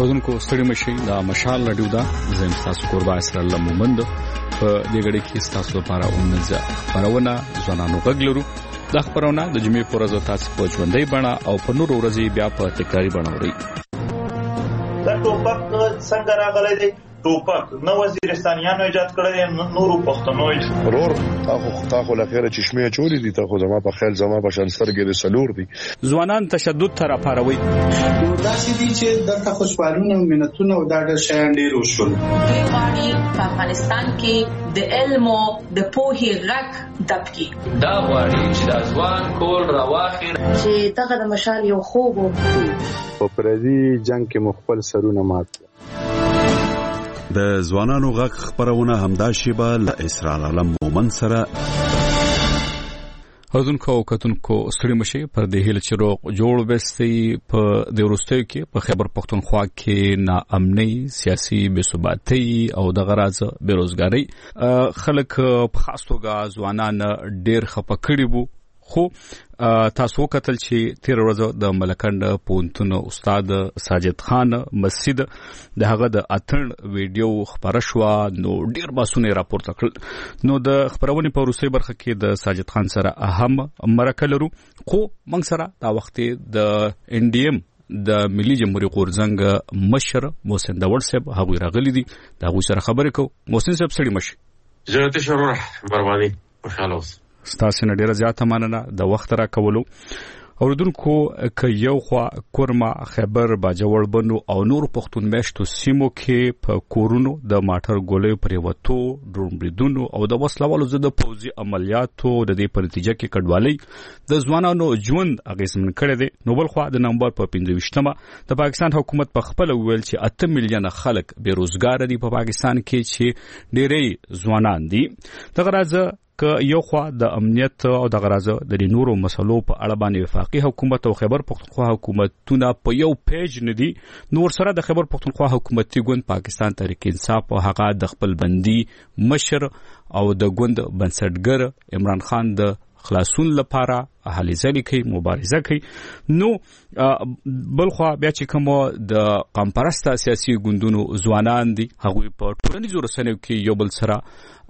اوردونکو ستړي مشي دا مشال رادیو دا زم تاسو قربا اسر الله مومند په دې غړي کې تاسو لپاره اونځه خبرونه ځوانانو غږلرو د خبرونه د جمعې پر ورځ تاسو په ژوندۍ بڼه او په نور ورځې بیا په تکراری بڼه اورئ. دا ټوپک څنګه راغلی دی؟ ټوپک نو وزیرستانیانو ایجاد کړی دی، نورو پښتنو ورور تاخو لخيره چشمه چوری دي تاخو زما په خیال زما په شان سترګې سلور دي. ځوانان تشدد تر اپاروي داسې دي چې دلته خوشحالونه او منتونه او دا ډېر شیان ډېر وشول. دوی غواړي په افغانستان کې د علم او د پوهې غږ دب کړي. دا غواړي چې د ځوان کول راواخلي چې دغه د مشال یو خوب په پردي جنگ کې مخبل سرونه مات. د ځوانانو غږ خبرونه همدا شیبه له اسرار عالم مومن سره اوردونکو کتونکو ستړي مشي پر دې هیله چې روغ جوړ وستي په د ورستیو کې په خیبر پختونخوا کې ناامنۍ، سیاسي بې ثباتۍ او د غراض بیروزګاری خلک په خاص توګه ځوانان ډېر خپه کړي وو. خو تاسو کتل چې تیر ورځ د ملکند پونتون استاد ساجد خان مسجد د هغه د اتن ویډیو خبره شو، نو ډیر باسونه راپورته کړل. نو د خبرونې په روسي برخه کې د ساجد خان سره اهم مرکه لرو، خو موږ سره دا وخت د انډیم د ملي جمهوریت غورځنګ مشر محسن داوړ صاحب هغه راغلي دي، دا غو سره خبرې کو. محسن صاحب ستړي مشي. جنت شرور مروانی خوشاله اوس. ستاسو نه ډیره زیاته مننه د وخت را کولو. اوردونکو ک یو خوا کورما خیبر باجوړ بنو او نور پښتون میشتو سیمو کې په کورونو د ماټر ګولې پریوتو ډرومبریدونو او د وسلوالو زده پوزي عملیاتو د دې په نتیجه کې کډوالۍ د ځوانانو ژوند اغیزمن کړی دی. نو بل خوا د نومبر په 15مه د پاکستان حکومت په خپل ویل چې 8 میلیون خلک بیروزګار دي په پاکستان کې چې ډېری ځوانان دي. دغه راځه که یو خوا د امنیت او د غرازه د نورو مسلو په اړه باندې وفاقي حکومت او خیبر پختونخوا حکومتونه په یو پیج ندي، نور سره د خیبر پختونخوا حکومتي ګوند پاکستان تحریک انصاف او هغه د خپل بندي مشر او د ګوند بنسټګر عمران خان د خلاصون لپاره هلې ځلې کوي، مبارزه کوي. نو بلخوا بیا چې کوم د قامپرسته سیاسي ګوندونو ځوانان دي هغوی په ټولنیزو رسنیو کې یو بل سره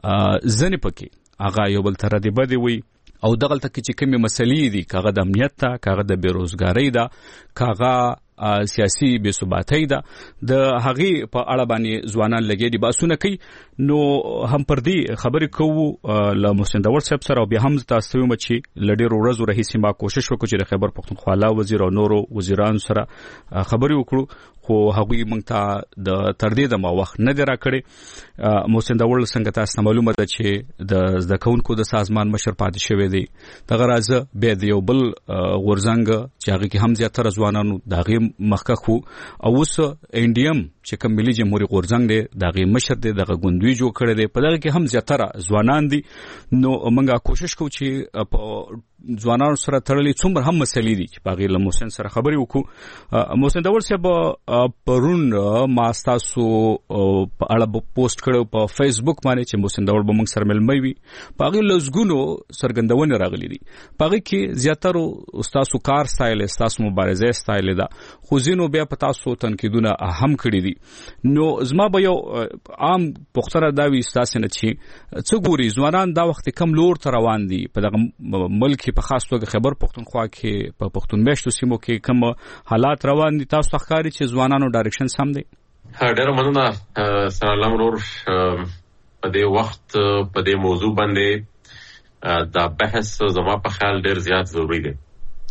ځنې پکې هغه یو بل تر دې بده وي او دغلته کې چې کومې مسلې دي، کاغه د امنیت ته، کاغه د بیروزګاری ده، کاغه سیاسي بې ثباتۍ ده، د هغې په اړه باندې ځوانان لګېدي باسونه کوي. نو هم پر دې خبرې کوو له محسن داوړ صاحب سره او بیا هم تاسو ته وایم چې له ډېرو ورځو راهیسې ما کوشش وکړو چې د خیبر پختونخوا لا وزیر او نورو وزیرانو سره خبرې وکړو، خو هغوی موږ ته د تر دې دمه وخت نه دی راکړی. محسن داوړ څنګه تاسو معلومه ده چې د زده کوونکو د سازمان مشر پاتې شوی دی. دغه راځه بیا د یو بل غورځنګ چې هغې کې هم زیاتره ځوانانو د هغې مخکښ وو او اوس انډیم چې کوم ملي جمهوریت غورځنګ دی د هغې مشر دی، دغه ګوندوی جوړ کړی دی، په دغه کې هم زیاتره ځوانان دي. نو موږ کوشش کوو چې په ځوانانو سره تړلې څومره هم مسلې دي چې په هغې له محسن سره خبرې وکړو. محسن داوړ صاحب پرون ما ستاسو په اړه پوسټ کړو په فیسبوک باندې چې محسن داوړ به موږ سره ملمی وي، په هغې لسګونو څرګندونې راغلي دي، په هغې کې زیاترو ستاسو کار ستایل، ستاسو مبارزه ستایل ده، خو ځینو بیا په تاسو تنقیدونه هم کړي دي. نو زما به یو عام پوښتنه دا وي ستاسو نه چې څه ګوري ځوانان دا وخت کم لور ته روان دي په دغه ملک په خاص توګه خیبر پختونخوا کې په پښتون میشتو سیمو کې کوم حالات روان دي، تاسو ښکاري چې ځوانانو ډایرکشن سم دی؟ ډېره مننه سلام ورور. په دې وخت په دې موضوع باندې دا بحث زما په خیال ډېر زیات ضروري دی.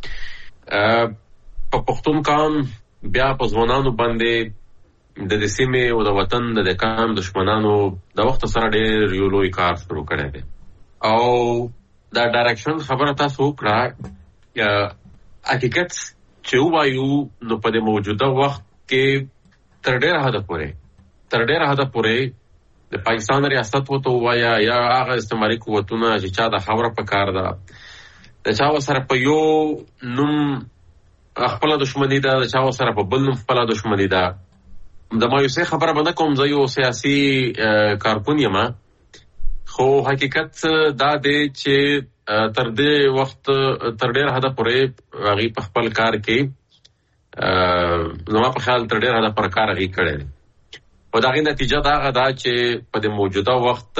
په پښتون قام بیا په ځوانانو باندې د سیمې او د وطن د قام دشمنانو د وخت سره ډېر یو لوی کار شروع کړی دی او دا ډایرکشن خبره تاسو وکړه. حقیقت چې ووایو نو په دې موجوده وخت کې تر ډېره حده پورې د پاکستان ریاست وته ووایا یا هغه استعماري قوتونه چې چا د خبره په کار ده د چا سره په یو نوم خپله دښمني ده، د چا سره په بل نوم خپله دښمني ده. د مایوسۍ خبره به نه کوم، زه یو سیاسي کارکون یم، خو حقیقت دا دی چې تر دې وخت تر ډېر حده پورې هغوی په خپل کار کې زما په خیال تر ډېر حده پر کار هغې کړی دی او د هغې نتیجه دا هغه ده چې په د موجوده وخت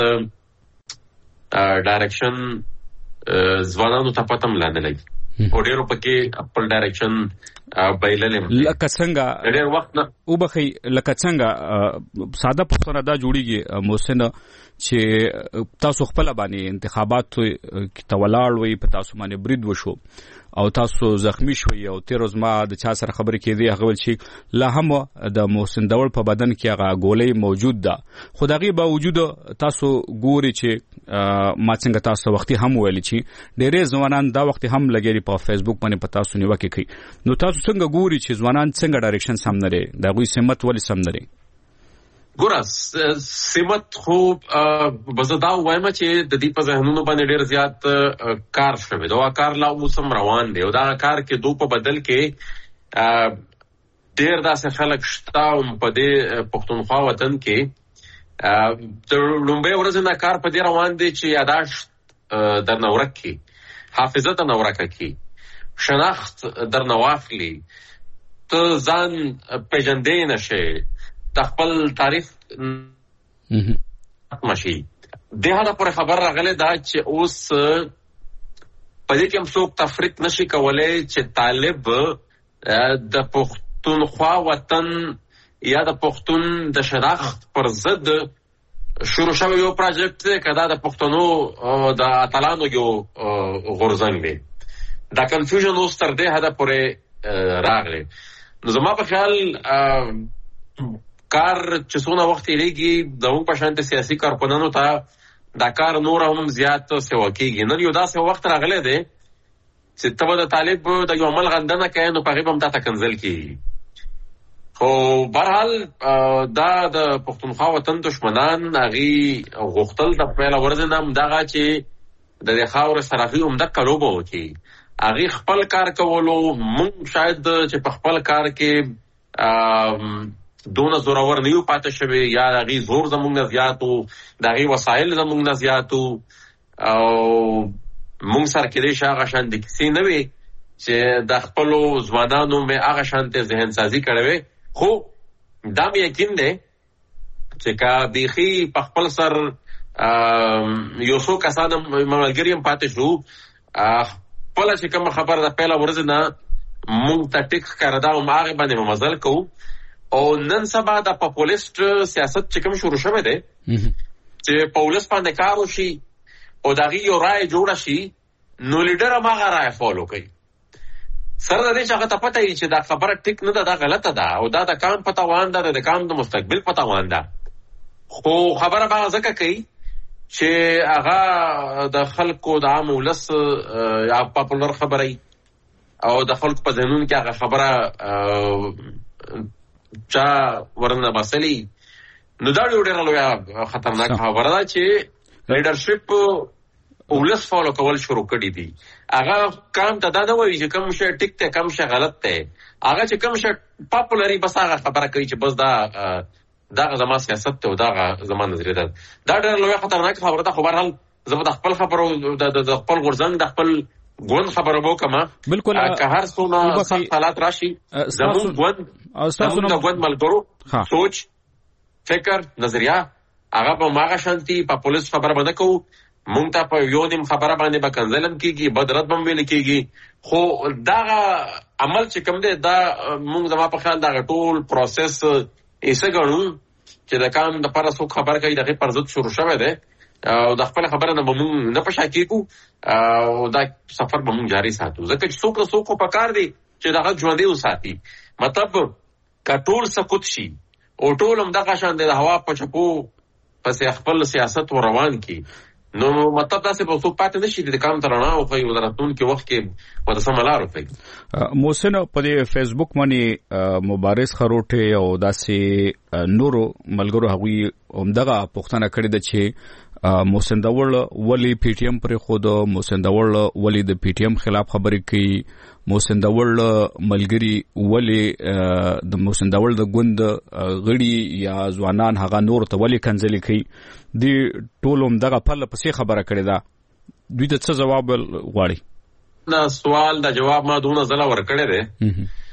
ډایرکشن ځوانانو ته پته هم لا نه لګي او ډېرو پکې خپل ډایرکشن بایللی لکه څنګه ډېر وخت نه وبخئ لکه څنګه ساده پوښتنه دا جوړیږي محسن چې تاسو خپل باندې انتخابات ته ولاړ وئ په تاسو باندې برید وشو او تاسو زخمی شوي او تیر ورځ ما د چا سره خبرې کېدې هغه ویل چې لا هم د محسن دول په بدن کې هغه ګولۍ موجود ده خو د هغې باوجود تاسو ګوري چې ما څنګه تاسو وختي هم ویلي چې ډېرې ځوانان دا وختي هم لګېږي په فیسبوک باندې په تاسو نیوکې کوي نو تاسو څنګه ګوري چې ځوانان څنګه ډایرکشن سم نه لري د هغوی سمت ولې سم نه لري ګوره سمت خو به زه دا ووایم چې د دې په ذهنونو باندې ډېر زیات کار شوی دا کار لا اوس هم روان دی او دا کار کې دو په بدل کې ډېر داسې خلک شته په دې پښتونخوا وطن کې د لومړۍ ورځې نه کار په دې روان دی چې یاداشت درنه ورک کړي حافظه درنه ورکه کړي شناخت درنه واخلي ته ځان پېژندی نشې د خپل تاریخ ماشي د هغه پر خبر راغله دا چې اوس په دې کې هم څوک تفریق نشي کولای چې طالب د پښتونخوا وطن یا د پښتون د شناخت پر ضد شروع شوی یو پروژیکټ دی کدا د پښتنو د اتلانو یو غورځنګ دی دا کنفیوژن اوس تر دې حده پورې راغلی نو زما په خیال کار چې څونه وخت لګي د موږ په شانته سیاسي کارکونانو ته دا کار نور هم زیات سیوا کېږي نن یو داسې وخت راغلی دی چې ته به د طالب د یو عمل غندنه کوې نو په هغې به هم تا ته کنځل کېږي خو برحال دا د پښتونخوا وطن دشمنان هغې غوښتل د پیله ورځې نه همدغه چې د دې خاورې سره هغې همدغه لوبه وکړي هغې خپل کار کولو موږ شاید چې په خپل کار کې دونه زورور نه یو پاتې شوی یا د هغې زور زموږ نه زیات و د هغې وسایل زموږ نه زیات و او موږ سره کېدای شي هغه شانتې کیسې نه وي چې د خپلو ځوانانو مې هغه شانتې ذهن سازي کړی وی خو دا مې یقین دی چې که بیخي په خپل سر یو څو کسان ملګري هم پاتې شو خپله چې کومه خبره د پیله ورځې نه موږ ته ټیک ښکاره ده او هغې باندې به مزل کوو او نن سبا د پاپولیسټ سیاست چې کوم شروع شوی دی چې په ولس باندې کار وشي او د هغې یو رایه جوړه شي نو لیډر هم هغه رایه فالو کوي سره د دې چې هغه ته پته وي چې دا خبره ټیک نه ده دا غلطه ده او دا د قام په تاوان ده د قام د مستقبل په تاوان ده خو خبره به هغه ځکه کوي چې هغه د خلکو د عام ولس یا پاپولر خبره او د خلکو په ذهنونو کې هغه خبره چا ورنه باسلی نو دا ډېره لویه خطرناک خبره ده چې لیډرشپ ولس فالو کول شروع کړي دي هغه کام ته دا نه وایي چې کوم شی ټیک دی کوم شی غلط دی هغه چې کوم شی پاپولري بس هغه خبره کوي چې بس دغه زما سیاست دی او دغه زما نظریه ده دا ډېره لویه خطرناکه خبره ده خو بهرحال زه به د خپل خبرو د خپل غورځنګ د خپل ګوند خبره وکړم بالکل که هر څومره سخت حالات راشي زموږ ګوند ملګرو سوچ فکر نظریه هغه به هماغه شانتي پاپولیست خبره به نه کوو مونږ ته په یو نیم خبره باندې به کنځل هم کېږي بد رد به هم ویل کېږي خو دغه عمل چې کوم دی دا مونږ زما په خیال دغه ټول پروسس ایسه ګڼو چې د کام دپاره څوک خبره کوي د هغې پر ضد شروع شوی دی او د خپله خبره نه به مونږ نه په شا کېږو او دا سفر به مونږ جاري ساتو ځکه چې څوک نه څوک خو پکار دی چې دغه ژوندی وساتي مطلب که ټول سقوط شي او ټول همدغه شان د هوا په چپو پسې خپل سیاست و روان کړي نو مطلب داسې به څوک پاتې نه شي د کام ته رڼا وښیي او د راتلونکي وخت کې به د سمه لار وښیي محسن په دې فیسبوک باندې مبارز خروټې او داسې نورو ملګرو هغوی همدغه پوښتنه کړې ده چې محسن داوړ ولې پی ټی ایم پرې خود محسن داوړ ولې د پی ټی ایم خلاف خبرې کوي محسن داوړ ملګری ولې د محسن داوړ د ګوند غړي یا ځوانان هغه نور ته ولې کنځلې کوي دی ټول همدغه پرله پسې خبره کړې ده دوی ته څه ځواب غواړي نه سوال د جواب ما دونه ځله ورکړی دی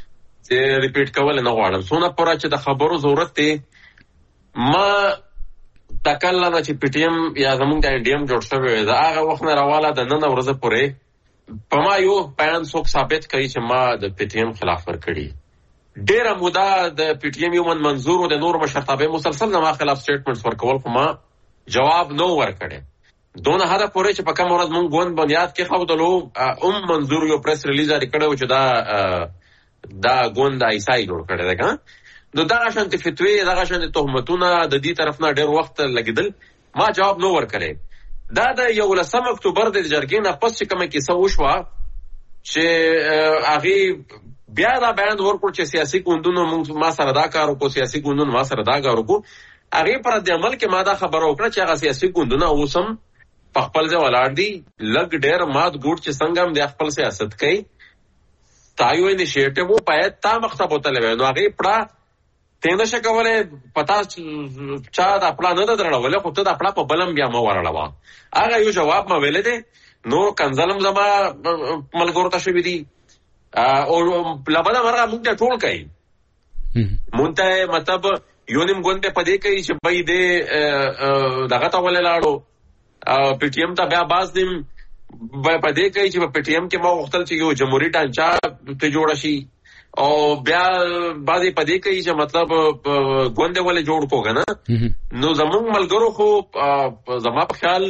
ریپیټ کول نه غواړم. څونه پوره چې د خبرو ضرورت دی، ما د کله نه چې پی ټی ایم یا زمونږ د انډي ایم جوړ شوی د هغه وخت نه راواله د نن ورځې پورې په ما یو بیان څوک ثابت کوي چې ما د پی ټی ایم خلاف ورکړي. ډېره موده د پی ټی ایم یو منظور او د نور مشرتابه مسلسل زما خلاف سټیټمنټس ورکول، خو ما جواب نو ورکړی. دونه حده پورې چې په کوم ورځ مونږ ګوند بنیاد کې ښودلو منظور یو پریس ریلیز جاري کړی و چې دا ګوند ایسای جوړ کړی دی که نو دغه شانتې فتوې دغه شانتې تهمتونه د دې طرف نه ډېر وخت لګېدل، ما جواب نو ورکړی. دا د 11 اکتوبر د جرګې نه پس چې کومه کیسه وشوه چې هغې بیا دا بیان ورکړو چې سیاسي ګوندونو ما سره دا کار وکړو، سیاسي ګوندونو ما سره دا کار وکړو. هغې پر رد عمل کې ما دا خبره وکړه چې هغه سیاسي ګوندونه اوس هم په خپل ځای ولاړ دي، لږ ډېر مات ګوټ چې څنګه هم د خپل سیاست کوي. تا یو انیشیټیو و باید تا مخ ته بوتلی وی، نو هغې پړه ته نشه کولی، پتا چا دا پړه نه ده درړولی، خو ته دا پړه په بل هم بیا مه ورړوه. هغه یو جواب ما ویلی دی. نور کنځل هم زما ملګرو ته شوي دي او له بده مرغه مونږ ته ټول کوي. مونږ ته مطلب یو نیم ګوند په دې کوي چې بی دې دغه ته ولې لاړو، پی ټي ایم ته بیا باز نیم په دې کوي چې په پی ټي ایم کې ما غوښتل چې یو جمهوري ډانچه ته جوړه شي، او بیا بعضې په دې کوي چې مطلب ګوند یې ولې جوړ کړو که نه. نو زمونږ ملګرو خو زما په خیال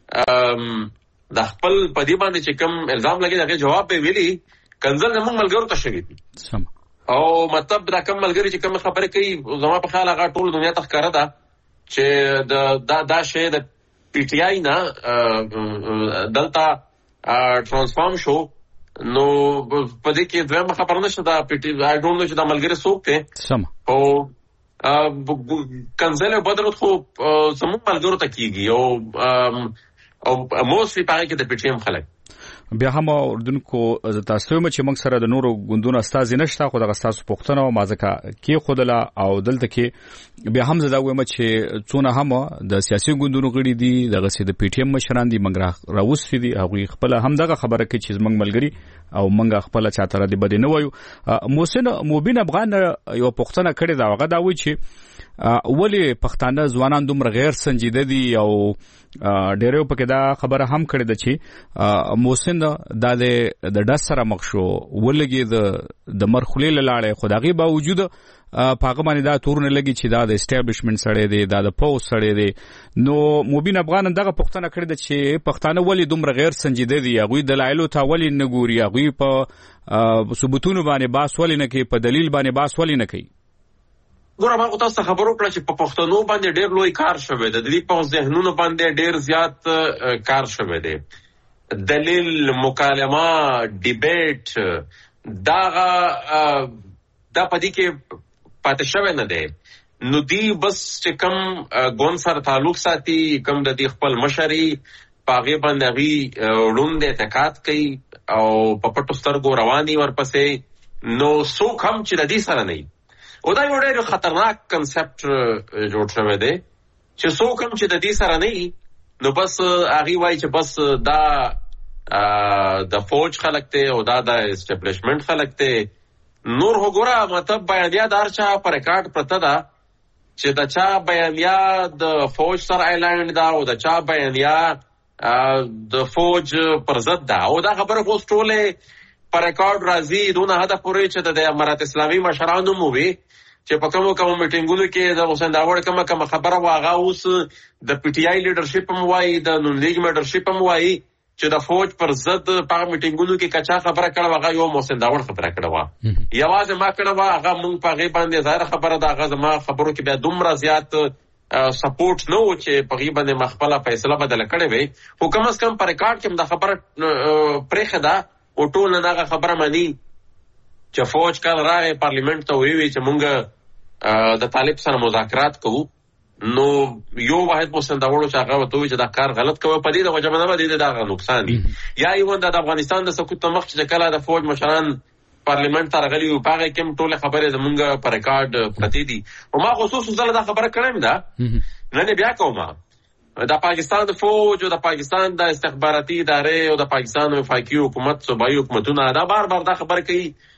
د خپل په دې باندې چې کوم الزام لګي د هغې جواب به ویلي، کنځل زمونږ ملګرو ته شوي دي. او مطلب دا کم ملګري چې کوم خبرې کوي زما په خیال هغه ټول دنیا ته ښکاره ده چې دا شی د پی ټی آی نه دلته ټرانسفارم شو. نو په دې کې دویمه خبره نشته دا پی ټی آی ډونټ نو چې دا ملګری څوک دی، او کنځل او بدرت خو زموږ ملګرو ته کېږي او موسټلی په هغې کې د پی ټی ایم خلک. بیا هم اردوونکو زه تاسو یم چې موږ سره د نورو ګوندونو استازي نشته، خو دغه ستاسو پوښتنه ما ځکه کېښودله او دلته کې بیا هم زه دا وایم چې څونه هم د سیاسي ګوندونو غړي دي، دغسې د پی ټي ایم مشران دي، موږ راوستي دي، هغوی خپله هم دغه خبره کوي چې زموږ ملګري او موږ خپله چاته ردې بدې نه وایو. محسن مبین افغان یوه پوښتنه کړې ده، هغه دا وایي چې ولې پښتانه ځوانان دومره غیر سنجیده دي، او ډېرو پکې دا خبره هم کړې ده چې محسن دا د ډز سره مخ شو، ولګي د مرخلې له لاړې، خو د هغې باوجود په هغه باندې دا تورونه لګي چې دا د اسټابلیشمنټ سړی دی، دا د پوځ سړی دی. نو مبین افغان دغه پوښتنه کړې ده چې پښتانه ولې دومره غیر سنجیده دي، هغوی دلایلو ته ولې نه ګوري، هغوی په ثبوتونو باندې بحث ولې نه کوي، په دلیل باندې بحث ولې نه کوي. ګوره ما خو تاسو ته خبر وکړه چې په پښتنو باندې ډېر لوی کار شوی دی، د دې په ذهنونو باندې ډېر زیات کار شوی دی. دلیل، مکالمه، ډیبیټ دا په دې کې پاتې شوی نه دی. نو دی بس چې کوم ګوند سره تعلق ساتي، کوم د دې خپل مشري په هغې باندې هغوی ړوند اعتقاد کوي او په پټو سترګو رواني ورپسې. نو څوک هم چې د دې سره نه وي، او دا یو ډېر خطرناک کنسپټ جوړ شوی دی چې څوک هم چې د دې سره نه وي نو بس هغې وایي چې بس دا د فوج خلک دی او دا د اسټابلیشمنټ خلک دی. نور خو ګوره مطلب بیانیه د هر چا په ریکارډ پرته ده چې د چا بیانیه د فوج سره اعلان ده او د چا بیانیه د فوج پر ضد ده، او دا خبره خو ټولې په ریکارډ راځي دونه حده پورې چې د امارت اسلامي مشرانو مو وي چې په کومو میټینګونو کې د حسین داوړ کومه خبره وه هغه اوس د پی ټي آی لیډرشپ هم وایي، د نون لیګ لیډرشپ هم وایي چې د فوج پر ضد په هغه میټینګونو کې که چا خبره کړې وه هغه یو محسن داوړ خبره کړې وه، یوازې ما کړې وه، هغه مونږ په هغې باندې ظاهره خبره ده، هغه زما خبرو کې بیا دومره زیات سپورټ نه و چې په هغې باندې ما خپله فیصله بدله کړې وی. خو کم از کم په ریکارډ کې هم دا خبره پرېښې ده او ټول نه هغه خبره مني چې فوج کله راغی پارلیمنټ ته ویوي چې مونږ د طالب سره مذاکرات کوو. نو یو واحد محسن داوړ چې هغه ورته ووایي چې دا کار غلط کوي، په دې د وجه باندې د هغه نقصان دي. یا ایون د افغانستان د سقوط نه مخکې چې کله د فوج مشران پارلیمنټ ته راغلي وو په هغې کې هم ټولې خبرې زمونږ په ریکارډ پرتې دي. او ما خصوصا ځله دا خبره کړې ده، نن یې بیا کوم، د پاکستان د فوج او د پاکستان د استخباراتي ادارې او د پاکستان وفاقي حکومت صوبایي حکومتونه دا بار بار دا خبره کوي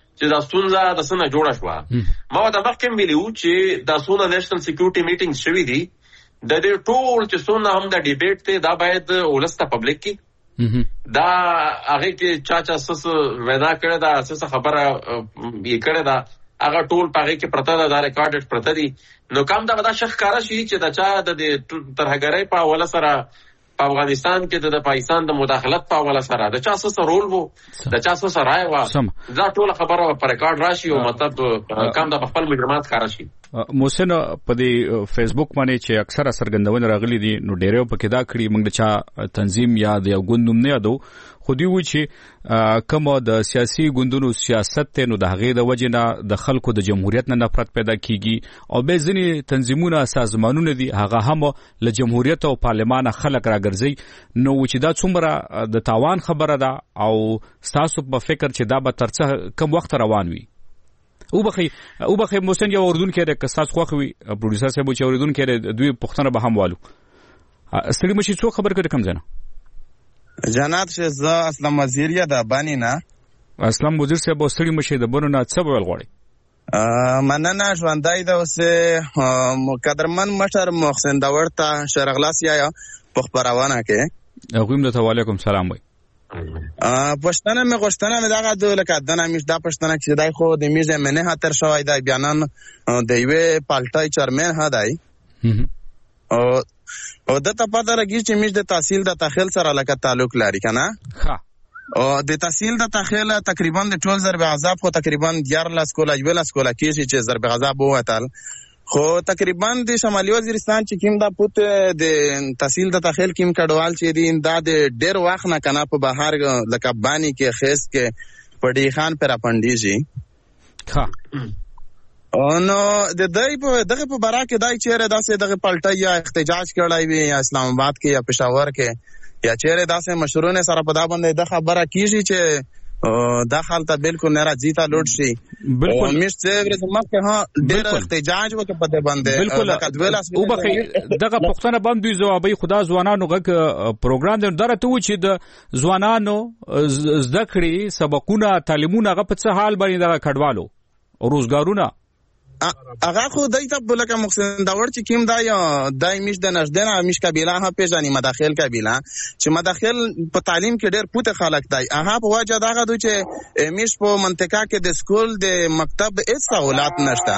چې دا ستونزه د څه نه جوړه شوه. ما ورته مخکې ویلي وو چې دا څونه نیشنل سکیورټي میټینګ شوي دي د دې ټول چې څونه هم د ډیبیټ دی دا باید ولس ته پبلک کړي. دا هغه کې چا سس وینا کړی دا سس خبره یې کړی دا هغه ټول پاغه کې پرته دا ریکارډډ پرته دي. نو کوم دا شخ کار شي چې دا چا د ترهګرۍ په حواله سره په افغانستان کې د پاکستان د مداخلت په حواله سره د چا سره رول وو د چا سره رائے وا دا ټول خبره په ریکارډ راشي او مطلب کوم د خپل مجرمات کار شي. محسن په دې فیسبوک باندې چې اکثره سرګندونه راغلي دي نو ډیرو پکې دا کړی موږ د چا تنظیم یا د یو ګوند نه یادو خو دی و چې کوم د سیاسي ګوندونو سیاست ته نو د هغې د وجې نه د خلکو د جمهوریت نه نفرت پیدا کیږي او به ځینې تنظیمونه سازمانونه دي هغه هم له جمهوریت او پارلمان خلک راګرځي نو چې دا څومره د تاوان خبره ده او تاسو په فکر چې دا به تر څه کم وخت روان وي. او بخي محسن یو اردن کې د کساس خوخوي پروډوسر صاحب چې اردن کې دوی پښتنه به هم والو استری مشي څو خبر کړ کم ځنه جنات شه اسلام وزیریا د بانی نه اسلام وزیر صاحب استری مشي د بونو نه څه ویل غواړي مننه ژوندای د اوسه مقدرمن مشر محسن داور ته شرغلاس یا په خبرونه کې غویم ته وعلیکم سلام وای پښتنه مې غوښتنه مې دغه د لکه دنه مش دا پښتنه چې دای خو د میزه منه هتر شوی دی بیانان د یوې پالټای چیرمن هدای او د ته پته راګی چې میز د تحصیل د تخیل سره لکه تعلق لري کنه او د تحصیل د تخیل تقریبا د ټول ضرب عذاب خو تقریبا 11 کولا کې چې ضرب عذاب وته خو تقریبا د شمالي وزیرستان چې کیم دا پوت د تحصیل د تخیل کیم کډوال چې دین دا د ډیر وخت نه کنه په بهر لکه بانی کې خیس کې پډی خان پر اپندیږي ها نو د دای په دغه په برا کې دای چیرې داسې دغه پلټي یا احتجاج کړای وي اسلام آباد کې یا پېښور کې یا چیرې داسې مشرونه سره په دا باندې د خبره کیږي چې دا حالت بالکل نه راځي تا لوټ شي بالکل مشته ورته مکه ها ډېر احتجاج وکړه په دې باندې او بخي دغه پښتنه باندې جوابي خدا ځوانانو غک پروګرام درته و چې د ځوانانو زده کړې سبقونه تعلیمونه غ په څه حال باندې دغه کډوالو روزګارونه هغه خو دایته بلکه محسن داور چې کیم دای میش د نشدنه میش قبیله ها پیژنې مداخل قبیله چې مداخل په تعلیم کې ډېر پوت خلک دی هغه په وجه دغه دوی چې میش په منطقه کې د سکول د مکتب هیڅ سہولت نشته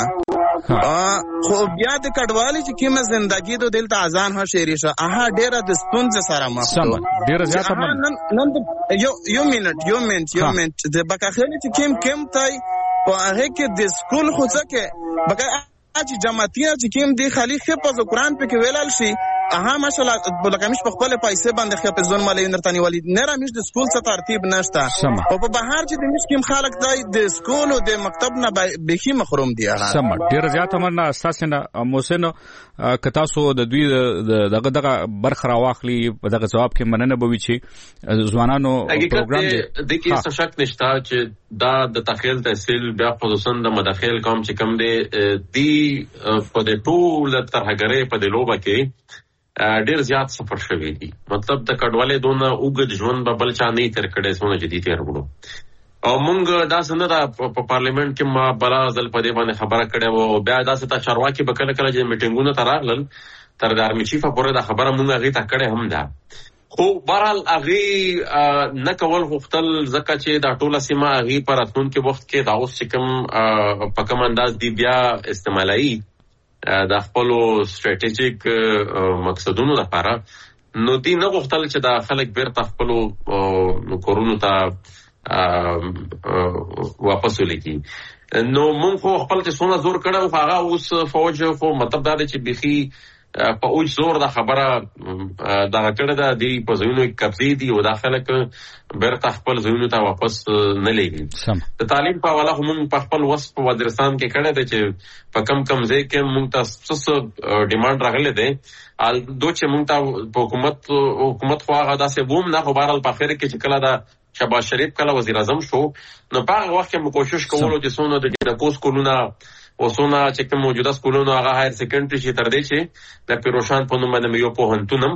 خو بیا د کډوالي چې کیم زندگی د دلته اذان ها شعری شه هغه ډېر د ستونزې سره مخ ډېر زیات یو منټ د بکاخل چې کیم تای په هغه کې د سکول خو څه بګا چې جماعتیه چې کیم دی خالی خپل قرآن په کې ویلل شي اها ماشاءالله بلکه مش په خپل پیسې باندې خپل ځون مالي نرتنی ولی نه را مش د سکول څخه ترتیب نشته او په بهر چې د مش کیم خلک دای د سکول او د مکتب نه به محروم دي هغه سم ډیر زیات امرنا اساسنه محسن کتا سو د دوی دغه برخه راواخلی دغه جواب کې مننه بوي چې ځوانانو پروګرام د کې څه شک نشته چې دا د تخیل تحصیل بیا خصوصا د مداخل کوم چې کم دی په د ټول ترهګرۍ په د لوبه کې ډیر زیات سفر شوی دی مطلب د کډوالې دونه اوږد ژوند به بل چا نه تر کړي سونه جدي تیر وړو او مونږ دا څنګه په پارلیمنت کې ما بلا ځل په دې باندې خبره کړې او بیا دا څه چارواکي به کله کله چې میټینګونه تراغلل تر د آرمي چیف پورې دا خبره مونږ هغه ته کړې هم ده خو بهرحال هغه نه کول غوښتل ځکه چې دا ټوله سیمه هغه پر راتلونکي وخت کې دا اوس کوم په کوم انداز دی بیا استعمالایي د خپل ستراتیژیک مقصدونو لپاره نو دی نه غوښتل چې دا خلک بیرته خپل کورونو ته واپس ولګي نو مونږ خو خپل چې څونه زور کړو هغه اوس فوج خو مطلب دا دی چې بيخي په اوج زور دا خبره دا کړه دا دی په ځینو قبضې دي او دا خلک بیرته خپل ځینو ته واپس نه لګي د تعلیم په حواله هم په خپل وسط په وزیرستان کې کړه دی چې په کم ځای کې مونږ ته څه ډیماند راغلی دی ال دوی چې مونږ ته حکومت خو هغه داسې ووم نه خو بهرحال په اخر کې چې کله دا شهباز شریف کله وزیر اعظم شو نو په هغه وخت کې موږ کوشش کولو چې څونه د ډیډکو سکولونه وسونه چې کوم موجوده سکولونو هغه هایر سیکنډري چې تر دې چې د پیروشان په نوم باندې یو پوهنتونم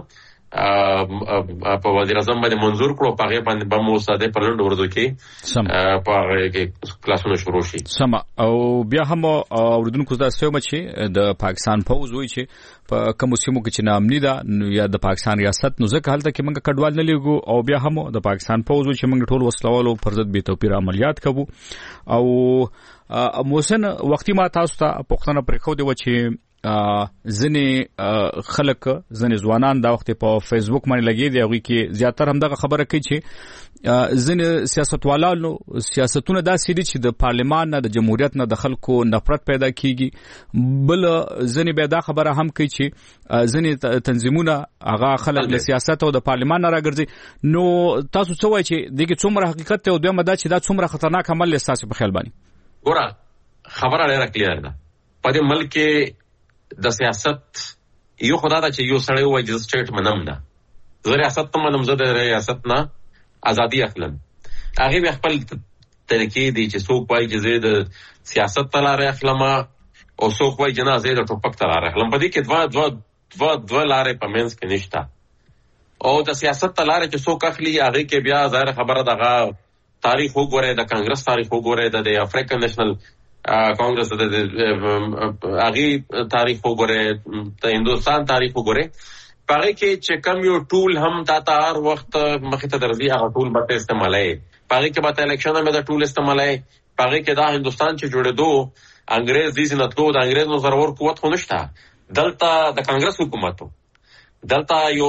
په وزیر اعظم باندې منظور کړو، په هغه باندې به مو ساده په لنډ ورځو کې په هغه کې کلاسونه شروع شي. سم. او بیا هم اوریدونکو دا سوي چې د پاکستان فوج وایي چې په کوم سیمو کې چې نامني ده یا د پاکستان ریاست نو ځکه هلته کې موږ کډوال نه لګو، او بیا هم د پاکستان فوج وایي چې موږ ټول وسلوالو پر ضد بې توپیر عملیات کوو. او محسن وختي ما تاسو ته پوښتنه پرېښودې وه چې ځینې خلک ځینې ځوانان دا وخت په فیسبوک باندې لګي دي، هغوی کې زیاتره همدغه خبره کوي چې ځینې سیاستوالانو سیاستونه داسې دي چې د پارلمان نه د جمهوریت نه د خلکو نفرت پیدا کیږي. بل ځینې بیا دا خبره هم کوي چې ځینې تنظیمونه هغه خلک له سیاست او د پارلمان نه راګرځي. نو تاسو څه وایئ چې دغه څومره حقیقت دی او دویمه دا چې دا څومره خطرناک عمل دی ستاسو په خیال باندې؟ ګوره خبره ډېره کلیر ده. په دې ملک کې د سیاست یو خدا ده چې یو سړی وایي چې سټیټ منم نه، زه ریاست ته منم، زه د ریاست نه ازادي اخلم. هغې بیا خپل طریقې دي چې څوک وایي چې زه د سیاست ته لارې اخلم او څوک وایي چې نه زه د ټوپک ته لارې اخلم. په دې کې دوه لارې په منځ کې نشته. او د سیاست ته لارې چې څوک اخلي هغې کې بیا ظاهره خبره دغه تاریخ وګورئ، د کانګرس تاریخ وګورئ، د افریقن نیشنل کانګرس د هغې تاریخ وګورئ، د هندوستان تاریخ وګورئ. په هغې کې چې کم یو ټول هم تا ته هر وخت مخې ته درځي هغه ټول به ته استعمالوي. په هغې کې به ته الیکشن هم د ټول استعمالوي. په هغې کې دا هندوستان چې جوړېدو انګریز دې نه تلو، د انګریز نو زورور قوت خو نشته. دلته د کانګرس حکومت و، دلته یو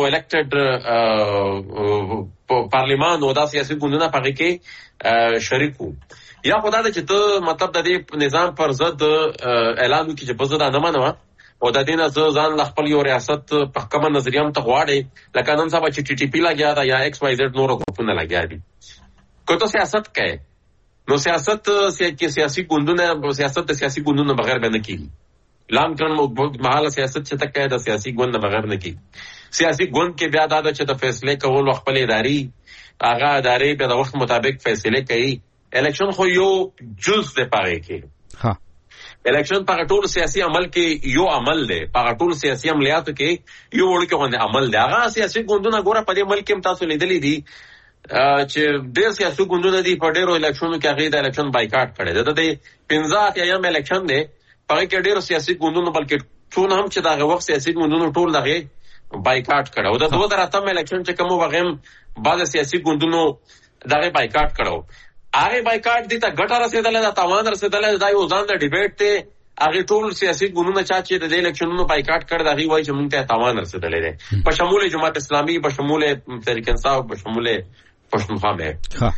الیکټډ پارلیمان او دا سیاسي ګوندونه په هغې کې شریک وو. یا خو دا ده چې ته مطلب د دې نظام پر ضد اعلان وکړي چې به زه دا نه منم او د دې نه زه ځان له خپل یو ریاست په کومه نظریه هم ته غواړې، لکه نن سبا چې ټي ټي پي لګیا ده یا ایکس وائی زیډ نور ګروپونه لګیا دي. که ته سیاست کوې نو سیاست سیاسي ګوندونه سیاست د سیاسي ګوندونو بغیر به نه کېږي. لام کړن مهاله سیاست چې ته کوې د سیاسي ګوند نه بغیر نه کېږي. سیاسي ګوند کې بیا دا ده چې د فیصلې کولو خپل ادارې هغه ادارې بیا د وخت مطابق فیصلې کوي. الیکشن خو یو جز دی په هغې کې. الیکشن په هغه ټول سیاسي عمل کې یو عمل دی، په هغه ټول سیاسي عملیاتو کې یو وړوکی غوندې عمل دی. هغه سیاسي ګوندونه ګوره په دې ملک کې هم تاسو لیدلي دي چې ډېر سیاسي ګوندونه دي په ډېرو الیکشنونو کې هغې د الیکشن بایکاټ کړی دی. د 15 الیکشن دی په هغې کې ډېرو سیاسي ګوندونو بلکې څونه هم چې د هغه وخت سیاسي ګوندونو ټول د هغې بایکاټ کړی او د 2008 الیکشن چې کوم و هغې هم بعضې سیاسي ګوندونو د هغې بایکاټ کړی. هغې بایکاټ دې ته ګټه رسېدلی ده، تاوان رسېدلی ده، دا یو ځان د ډیبیټ دی. هغې ټول سیاسي ګوندونه چا چې د دې الیکشنونو بایکاټ کړی د هغې وایي چې موږ ته تاوان رسېدلی دی، په شمول جماعت اسلامي، په شمول تحریک انصاف، په شمول پښتونخوا مې.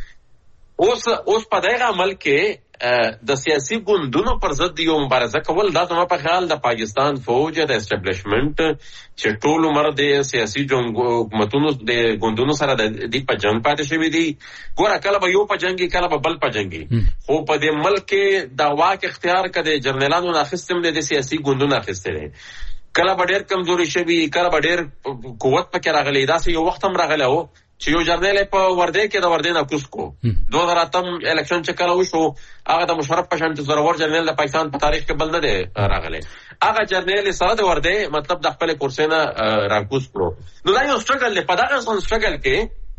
اوس په دغه عمل کې د سیاسي ګوندونو پر ضد یو مبارزه کول دا زما په خیال د پاکستان فوج د اسټابلیشمنټ چې ټول عمر د سیاسي حکومتونو د ګوندونو سره د دې په جنګ پاتې شوي دي. ګوره کله به یو په جنګي، کله به بل په جنګي، خو په دې ملک کې د واک اختیار که د جرنیلانو نه اخیستی هم د سیاسي ګوندونو اخیستی دی. کله به ډېر کمزوري شوي، کله به ډېر قوت پکې راغلی. داسې یو وخت هم راغلی و چې یو جرنیل په وردی کې د وردی نه کوز کو. 2008 الیکشن چې کله وشو هغه د مشرف په شان زورور جرنیل د پاکستان په تاریخ کې بل نه دی راغلی. هغه جرنیل سره د وردی مطلب د خپل کورسۍ نه راکوز کړو. نو دا یو سټرګل دی. په دغه سټرګل کې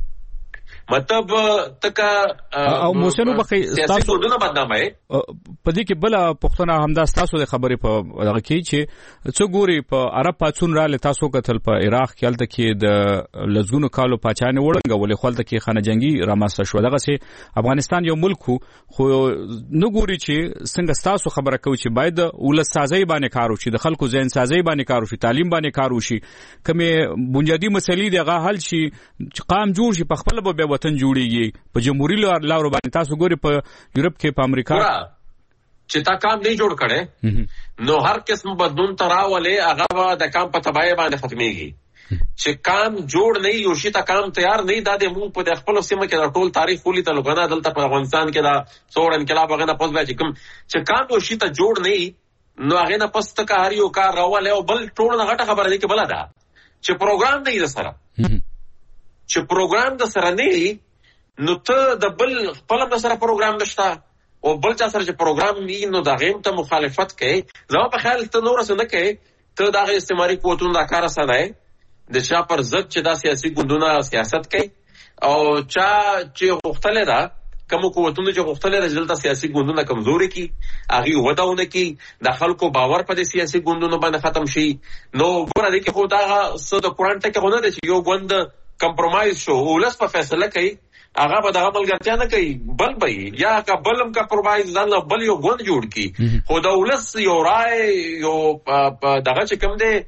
مطلب تکه او موسنو بخي تاسو ګوندونه بدنامه په دې کې بل پښتنه همدا تاسو د خبرې په دغه کې چې څو ګوري په عرب پاتون را ل تاسو کتل په عراق کې الته کې د لزګونو کالو پاچانه وړنګولې خپل کې خانه جنگي رامسته شو. دغه سي افغانستان یو ملک خو نو ګوري چې څنګه تاسو خبره کوي چې باید ولس سازي باندې کار وشي، د خلکو ذهن سازي باندې کار وشي، تعلیم باندې کار وشي، کومه بنیادی مسلې دغه حل شي چې قام جوړ شي، په خپل به وطن جوړیږي. په جمهوریت لارو باندې تاسو ګوري په یورپ کې، په امریکا چې تا کام نه جوړ کړي نو هر قسم بدلون تراولې هغه د کام په تبعه باندې ختميږي. چې کام جوړ نه یو شي ته کام تیار نه دا د مو په خپل سیمه کې د ټول تاریخ ولې تعلقونه دلته په افغانستان کې دا څوړ انقلاب غنه پوس بیا چې کوم چې کام یو شي ته جوړ نه نو هغه نه پس ته هر یو کار راولې او بل ټول نه غټه خبره دي کې بل ده چې پروګرام نه یې سره چې پروګرام د سره نه نو ته د بل خپل د سره پروګرام نشته او بل چا سره چې پروګرام وي نو دا غیم ته مخالفت کوي. زما په خیال ته نور څه نه کوي، ته دا استعماري قوتونو دا کار سره د چا پر ضد چې دا سیاسي ګوندونه سیاست کوي او چا چې غوښتل دا کوم قوتونه چې غوښتل دا دلته سیاسي ګوندونه کمزوري کی هغه وداونه کی د خلکو باور په سیاسي ګوندونو باندې ختم شي نو ګوره دې کې خو دا څه د قرآن ټکی خو نه دی چې یو ګوند کمپرومایز شو ولس په فیصله کوي هغه به دغه ملګرتیا نه کوي بل به یا بلم کمپرومایز ځان بل یو ګوند جوړ کی خو د ولس یو رائے یو دغه چې کوم دی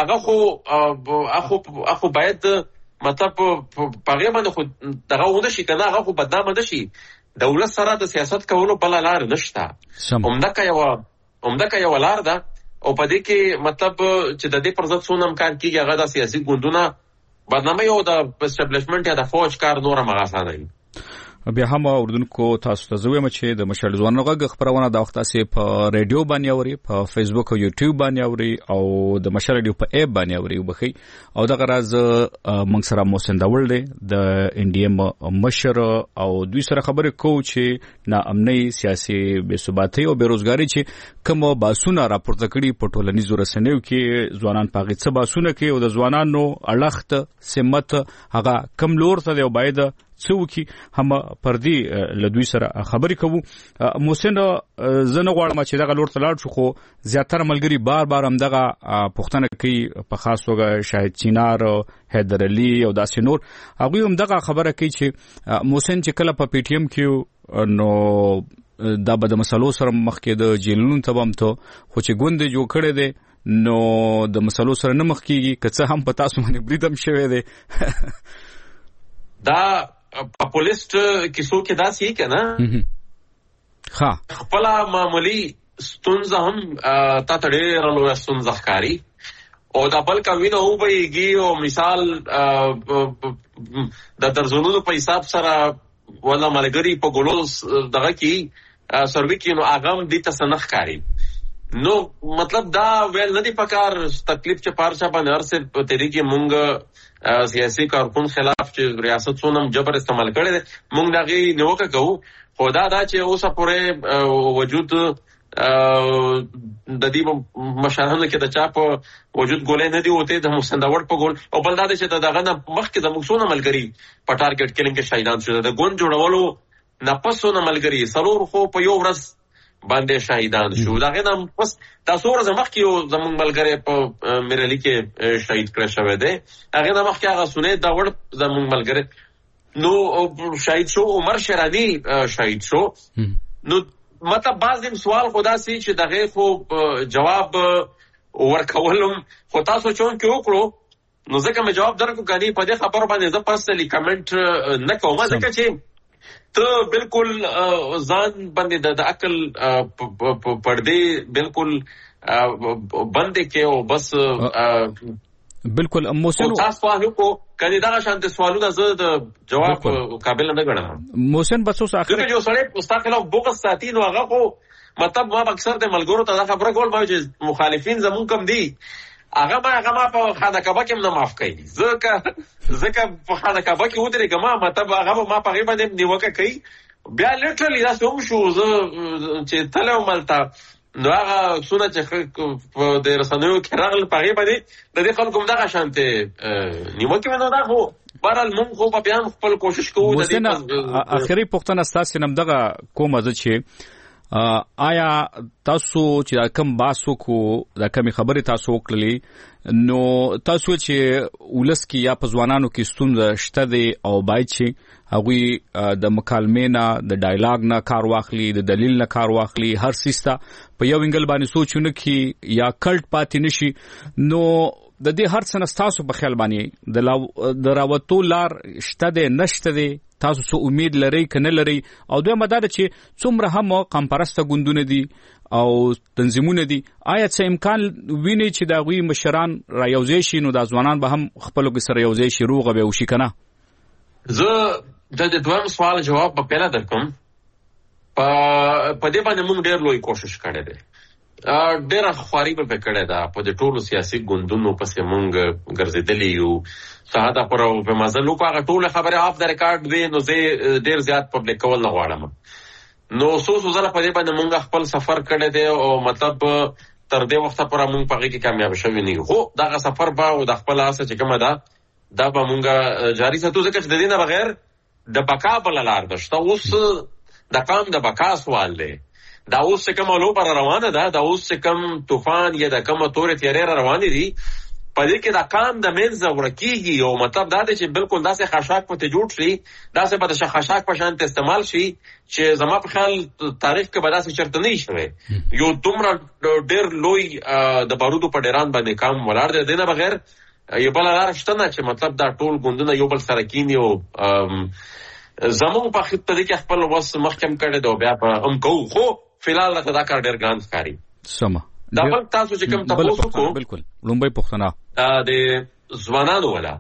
هغه خو باید مطلب پاغه باندې خو دغه ونه شي کنه هغه خو بدنامه نشي دولت سره د سیاست کولو بل لار نشته عمده یو لار ده او په دې کې مطلب چې د دې پر ضد څونه امکان کیږي هغه د سیاسي ګوندونه بدنامه یو د اسټابلیشمنت یا د فوج کار نور مغاسانه دي بیا هم اردوونکو تاسو ته زویم چې د مشال ځوانانو غږ خبرونه د وخت اسې په ریډیو باندې اوري په فیسبوک او یوټیوب باندې اوري او د مشال ریډیو په اپ باندې اوري وبخي او د غراز موږ سره محسن داول دی د انډیم مشر او دوی سره خبرې کوو چې ناامنۍ سیاسي بې ثباتۍ او بیروزګاری چې کوم باسونه راپورته کړي په ټولنیزو رسنیو کې ځوانان پاغې څه باسونه کوي او د ځوانانو اړخت سمت هغه کم لور ته دی او باید څوکي هم پردي لدوی سره خبرې کوو محسن زنه غواړم چې دغه لور ته لاړ شو خو زیاتره ملګری بار هم دغه پښتنه کوي په خاص توګه شاهد چینار حیدر علي او داسې نور هغه هم دغه خبره کوي چې محسن چې کله په پی ټی ایم کې نو دا به د مسلو سره مخ کې د جیلونو تبم ته خو چې ګوند جوړ کړي دي نو د مسلو سره نه مخ کیږي که څه هم په تاسو باندې بریدم شوی دی دا پاپولیسټ کیسو کې داسې یې کنه ها خپل معمولی ستونزه هم تا ته ډېره لویه ستونزه ښکاري او دا بل کوینه وبهیږي او مثال د درزونونو په حساب سره ولا ملګري په ګلو دغه کې سروي کې نو هغه هم دې ته څه نه ښکاري نو مطلب دا ویل نه دی پکار تکلیف چې پارچا باندې هر څه په طریقې مونږ سیاسي کارکون خلاف چې ریاست څونم جبر استعمال کړي دي مونږ دغه نیوکه کوو خو دا چې اوسه پورې وجود د دې مشرانو کې د چا په وجود ګولې نه دی وته د محسن داوړ په ګول او بل دا چې دغه نه مخکې د مخسونه ملګری په ټارګټ کلینګ کې شهیدان شو د ګوند جوړولو نفسونه ملګری سلور خو په یو ورځ باندې شهیدان شو دغه نه پس تاسو ورځ مخکې یو زمونږ ملګری په میرلی کې شهید کړی شوی دی هغه نه مخکې هغه سونه داوړ زمونږ ملګری نو شهید شو عمر شرانی شهید شو نو مطلب بعض دیم سوال خدا سي چې دغه خو جواب ورکولم خو تاسو چون کې وکړو نو ځکه مې جواب درکو غني په دې خبرو باندې زه پرسنلی کمنټ نه کوم ځکه چې ته بالکل ځان باندې د عقل پردې بالکل بندې کې او بس بالکل محسن تاسو هغه کو کله دا شانت سوالونه زه د جواب قابل نه غواړم محسن بس اوس اخر جو سړی مستقله بوغس ساتي نو هغه کو مطلب ما اکثر د ملګرو ته خبره کول ما چې مخالفین زمون کم دي هغه ما په خانه کعبه کې نه معاف کوي ځکه په خانه کعبه کې ودرېږم مطلب هغه ما په غیبه باندې نیوکه کوي بیا لټرلی دا څوم شو چې تلو ملتا نو هغه سونه چې د رسنیو کې راغل په غیبه باندې د دې خلکو دغه شانته نیوکه نه دا خو بهرحال موږ خو په بیان خپل کوشش کوو د دې اخري پښتنه ستاسو نم دغه کومه چې آیا تاسو چې کوم باسو کو د کوم خبرې تاسو وکړلې نو تاسو چې ولس کې یا په ځوانانو کې ستونزه شته دی او باید چې هغوی د مکالمې نه د ډایلاګ نه کار واخلي د دلیل نه کار واخلي هر سیسته په یو انګل باندې سوچونه کې یا کلټ پاتې نشي نو د دې هر څه نستاسو په خیال باندې د راوتو لار شته دی نشته دی تاسو څه امید لرئ کنه لرئ او دوی مدار چې څومره هم قمپرسته ګوندونه دي او تنظیمونه دي آیا څه امکان ویني چې دا غوي مشران را یوځای شي نو د ځوانان به هم خپل کې سره یوځای شي روغه به وشي کنه زه د دویم سوال جواب په پیله درکم په دې باندې موږ ډېر لوی کوشش کړی دی ډېره خواري به کړې ده په دې ټولو سیاسي ګوندونو پسې موږ ګرځېدلي یو ساده پر په مزلو کو هغه ټول خبره اف د ریکارډ وی نو زه ډېر زیات پبلک کول نه غواړم نو سوزله په دې باندې موږ خپل سفر کړی دی او مطلب تر دې وخته پورې موږ په هغې کې کامیاب شوي نه یو. خو دغه سفر به او د خپله هڅه چې کومه ده دا به موږ جاري ساتو، ځکه چې د دې نه بغیر د بقا بله لار نشته. اوس د قام د بقا سوال دی. دا اوس چې کومه لوبه را روانه ده، دا اوس چې کوم طوفان یا د کومه تورې تیارې را روانې دي، په دې کې د قام د منځه ورکېږي. او مطلب دا دی چې بالکل داسې خاشاک پته جوړ شي، داسې به د خاشاک په شانته استعمال شي چې زما په خیال تاریخ کې به داسې چېرته نه وي شوی. یو دومره ډېر لوی د بارودو په ډیران باندې قام ولاړ دی. د دې نه بغیر یو بله لاره شته نه چې مطلب دا ټول ګوندونه یو بل سره کیني. او زموږ په خط دې کې خپل وس مخکم کړی دی او بیا په هم کوو. خو فلحال راته دا کار ډېر ګران ښکاري. سمه دا بل تاسو چې کوم تاسو کو بالکل لومبۍ پوښتنه د ځوانانو ولا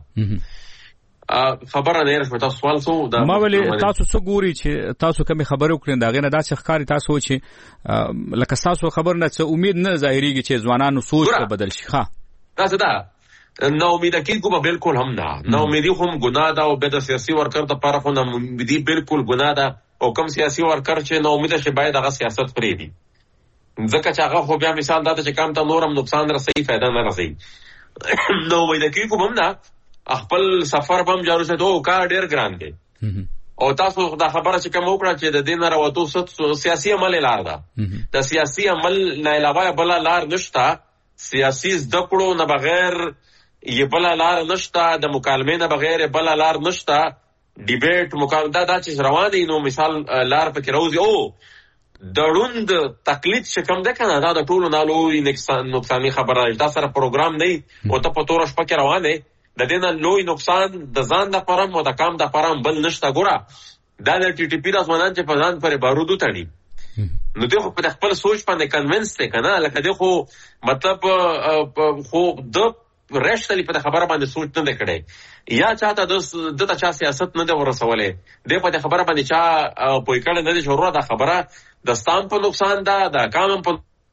خبره نه رسمه تاسو سوال سو دا ما ولې تاسو څه ګوري چې تاسو کوم خبرو کړئ دا غنه داسې ښکاری تاسو چې لکه تاسو خبر نه څه امید نه ظاهريږي چې ځوانانو سوچ بدل شي. ها تاسو دا نو امید کېږو به بالکل هم نه. نو امیدي هم ګناه ده او به د سیاسي ورکر د طرف نه امیدي بالکل ګناه ده. او کوم سیاسي ورکر چې نو امید شي باید هغه سیاست پرېږدي، ځکه چې هغه خو بیا مثال دا چې کام ته نورم نقصان رسوي فایده نه رسوي. نو امید کېږو هم نه خپل سفر به هم جارو ساتو. کار ډېر ګران دی. او تاسو دا خبره چې کوم وکړه چې د دې نه راوتو سیاسي عمل لار ده. د سیاسي عمل نه علاوه بله لار نشته. سیاسي زده کړو نه بغیر یې بله لار نشته. د مکالمې نه بغیر بله لار نشته. ډیبیټ مکالمه دا چې روان دي نو مثال لار پکې راوځي. او د ړوند تقلید چې کوم ده که نه دا د ټولو نه لوی نقصاني خبره ده. دا سره پروګرام نه وي او ته په توره شپه کې روان دی. د دې نه لوی نقصان د ځان دپاره او د قام دپاره بل نشته. ګوره دا د ټي ټي پي دا ځوانان چې په ځان پورې بارود وتړي نو دی خو په خپل سوچ باندې کنوینس دی که نه. لکه دی خو مطلب خو د رښتلی په خبره باندې سوچ نه دی کړی یا چاته دته چا سیاست نه دی ورسولی. دی په دې خبره باندې چا پوه کړی نه دی چې وروره دا خبره د ستان په نقصان ده د قام په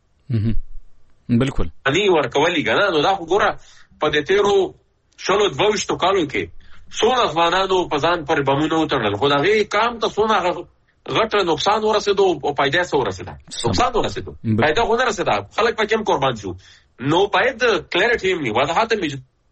بالکل اني ورکولي که نه. نو دا خو ګوره په دې تېرو 22 کالو کې څونه افغانانو په ځان پورې بمونه وتړل، خو د هغې قام ته څونه غټ نقصان ورسېدو او پیدا څه ورسېده. نقصان ورسېدو، پیدا خو نه رسېده. خلک پکې هم قربان شو. نو باید کلیرټي هم وي، وضاحت هم وي.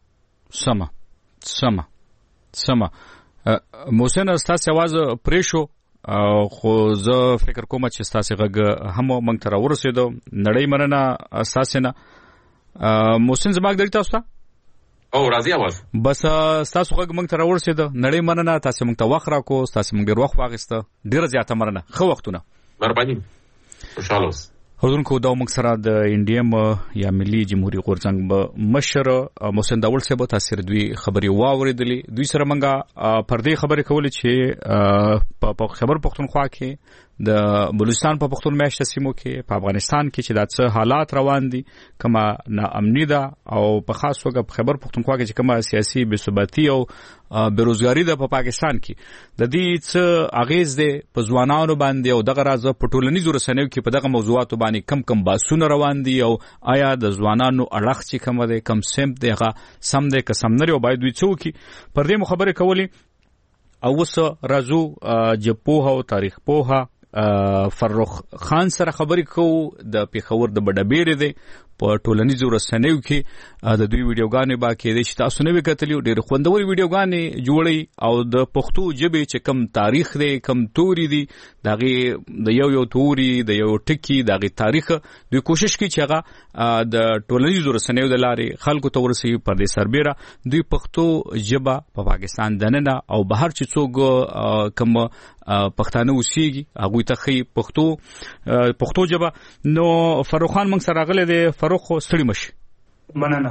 سمه محسن ستاسې اواز پرې شو خو زه فکر کوم چې ستاسې غږ هم موږ ته راورسېدو. نړۍ مننه ستاسې نه محسن. زما غږ درې تاسو ته او راځي اواز بس ستاسو غږ موږ ته راورسېده. نړۍ مننه. تاسې موږ ته وخت راکو، ستاسې موږ ډېر وخت واخیسته. ډېره زیاته مننه. ښه وختونه. مهرباني. خوشحاله اوس. حضورونکو دا موږ سره د انډیم یا ملي جمهوریت غورځنګ مشر محسن داول صاحب تاسو دوی خبري واوریدلې. دوی سره موږ پر دې خبرې کولې چې په خبر پښتونخوا کې د بلوچستان په پښتون میشته سیمو کې په افغانستان کې چې دا څه حالات روان دي، کومه ناامني ده او په خاص توګه په خبر پښتونخوا کې چې کومه سیاسي بېثباتي او بیروزګاری ده په پاکستان کې، د دې څه اغیز دی په ځوانانو باندې او دغه راز په ټولنیزو رسنیو کې په دغه موضوعاتو باندې کم بحثونه روان دي او آیا د ځوانانو اړخ چې کوم دی کم سمت دی هغه سم دی که سم نه دی او باید دوی څه وکړي. پر دې مو خبرې کولې. او اوس راځو ژبپوهه او تاریخ پوهه فرخ خان سره خبرې کوو. د پېښور د بډبېرې دی په ټولنیزو رسنیو کې د دوی ویډیوګانې با کېدای شي تاسو نه وي کتلي. ډېرې خوندورې ویډیوګانې جوړوي او د پښتو ژبې چې کم تاریخ دی کم توري دي د هغې د یو توري د یو ټکي د هغې تاریخ دوی کوشش کوي چې هغه د ټولنیزو رسنیو د لارې خلکو ته ورسوي. پر دې سربیره دوی پښتو ژبه په پاکستان دننه او بهر چې څوک کم پښتانه اوسېږي هغوی ته ښیي پښتو ژبه. نو فروخ خان موږ سره راغلی دی. فروخ ستړي مشي. مننه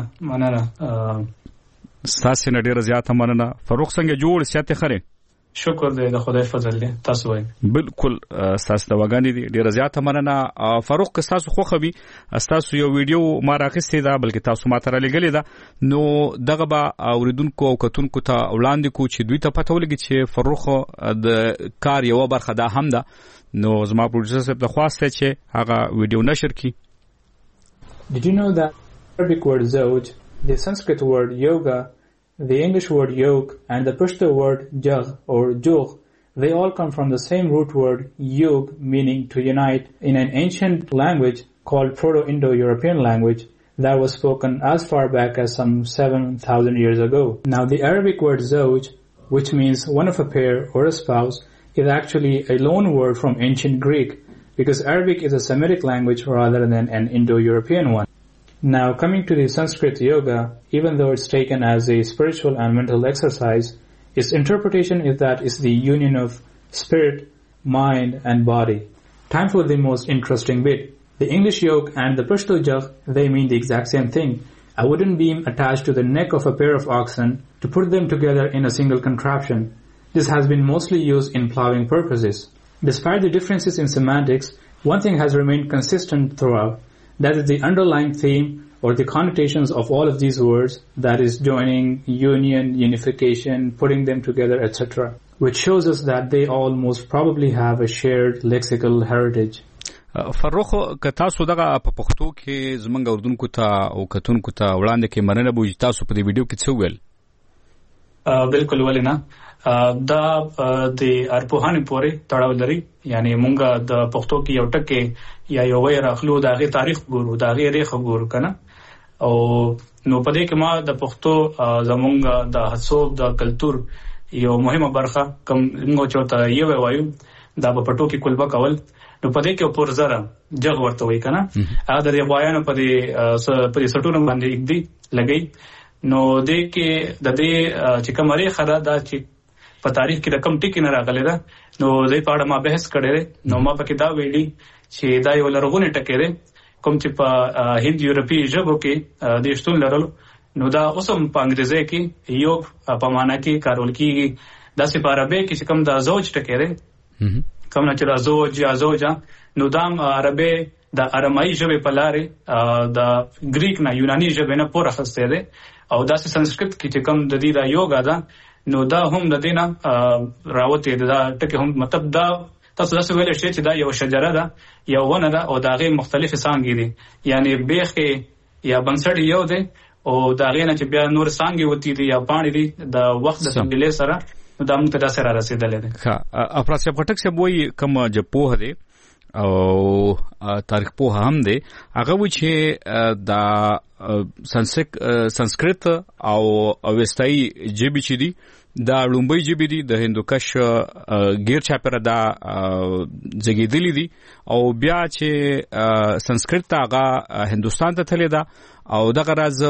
ستاسې نه ډېره زیاته مننه. فروخ څنګه جوړ صحت یې ښه دی؟ شکر دی د خدای فضل دی. تاسو وایئ. بالکل ستاسو دواګانې دي. ډېره زیاته مننه. فروخ که ستاسو خوښه وي ستاسو یو ویډیو ما راخیستې ده بلکې تاسو ما ته رالیږلې ده نو دغه به اورېدونکو او کتونکو ته وړاندې کړو چې دوی ته پته ولګي چې فروخ د کار یوه برخه دا هم ده. نو زما پروډوسر صاحب ته خواست دی چې هغه ویډیو نشر کړي. Did you know that Arabic word zawj, the Sanskrit word yoga, the English word yoke, and the Pashto word jag or jugh, they all come from the same root word yug, meaning to unite. In an ancient language, called Proto-Indo-European language that was spoken as far back as some 7,000 years ago. Now, the Arabic word zawj, which means one of a pair or a spouse, is actually a loan word from ancient Greek, because Arabic is a Semitic language rather than an Indo-European one. Now, coming to the Sanskrit yoga, even though it's taken as a spiritual and mental exercise, its interpretation is that it's the union of spirit, mind, and body. Time for the most interesting bit. The English yoke and the Pashto jag, they mean the exact same thing. A wooden beam attached to the neck of a pair of oxen to put them together in a single contraption. This has been mostly used in plowing purposes. Despite the differences in semantics, one thing has remained consistent throughout. That is the underlying theme or the connotations of all of these words, that is joining, union, unification, putting them together, etc., which shows us that they all most probably have a shared lexical heritage. فروخ که تاسو دغه په پښتو کې زمونږ اردوونکو ته او کتونکو ته وړاندې کې مننه بوج تاسو په دې ویډیو کې څه ویل؟ بالکل ولینه دا د ارپوهانې پورې تړاو لري، یعنی مونږه د پښتو کې یو ټکی یا یو وی راخلو د هغې تاریخ ګورو، د هغې ریښه ګورو کنه. او نو په دې کې ما د پښتو زمونږ د هڅو د کلتور یو مهمه برخه کوم موږ چوته یو وایو دا په پټو کې کولبه کول، نو په دې کې پورزره جګ ورته وای کنه. هغه د غوایانو په دې سټونو باندې اګدي لګي. نو دې کې د دې چې کومه خره دا چې په تاریخ کې د کم ټکی نه راغلی ده، نو دې په اړه ما بحث کړی. نو ما پکې دا ویلي چې دا یو لرغونی ټکی دی کوم چې په هند یورپی ژبو کې د شتون لرلو. نو دا اوس هم په انګریزي کې یو په معنا کې کارول کیږي. دا چې په عربي کې چې کوم دا زوج ټکی دی کوم نه چې دا زوج یا زوجا، نو دا عربي د ارمایي ژبې په لارې د ګریک نه یوناني ژبې نه پور اخیستی دی. او دا چې سنسکرت کې چې کوم د دې دا یوګا ده، نو دا هم د دې نه راوتی دی. دا ټکي هم مطلب دا تاسو داسې ویلی شئ چې دا یو شجره ده، یو ونه ده، او د هغې مختلفې څانګې دي، یعنی بیخې یا بنسټ یو دی، او د هغې نه چې بیا نور څانګې وتی دي یا پاڼې دي د وخت د تبدیلۍ سره، نو دا موږ ته داسې را رسېدلی دی. افراد صاحب خټک صاحب وایي کوم چې پوهه دی او تاریخ پوهه هم دی، هغه وایي چې دا سنسکرت او اوستایي ژبې چې دي دا لومبۍ ژبې دي د هندوکش غیر چاپیره دا زګېدلې دي، او بیا چې سنسکرت هغه هندوستان ته تللی ده، او دغه راز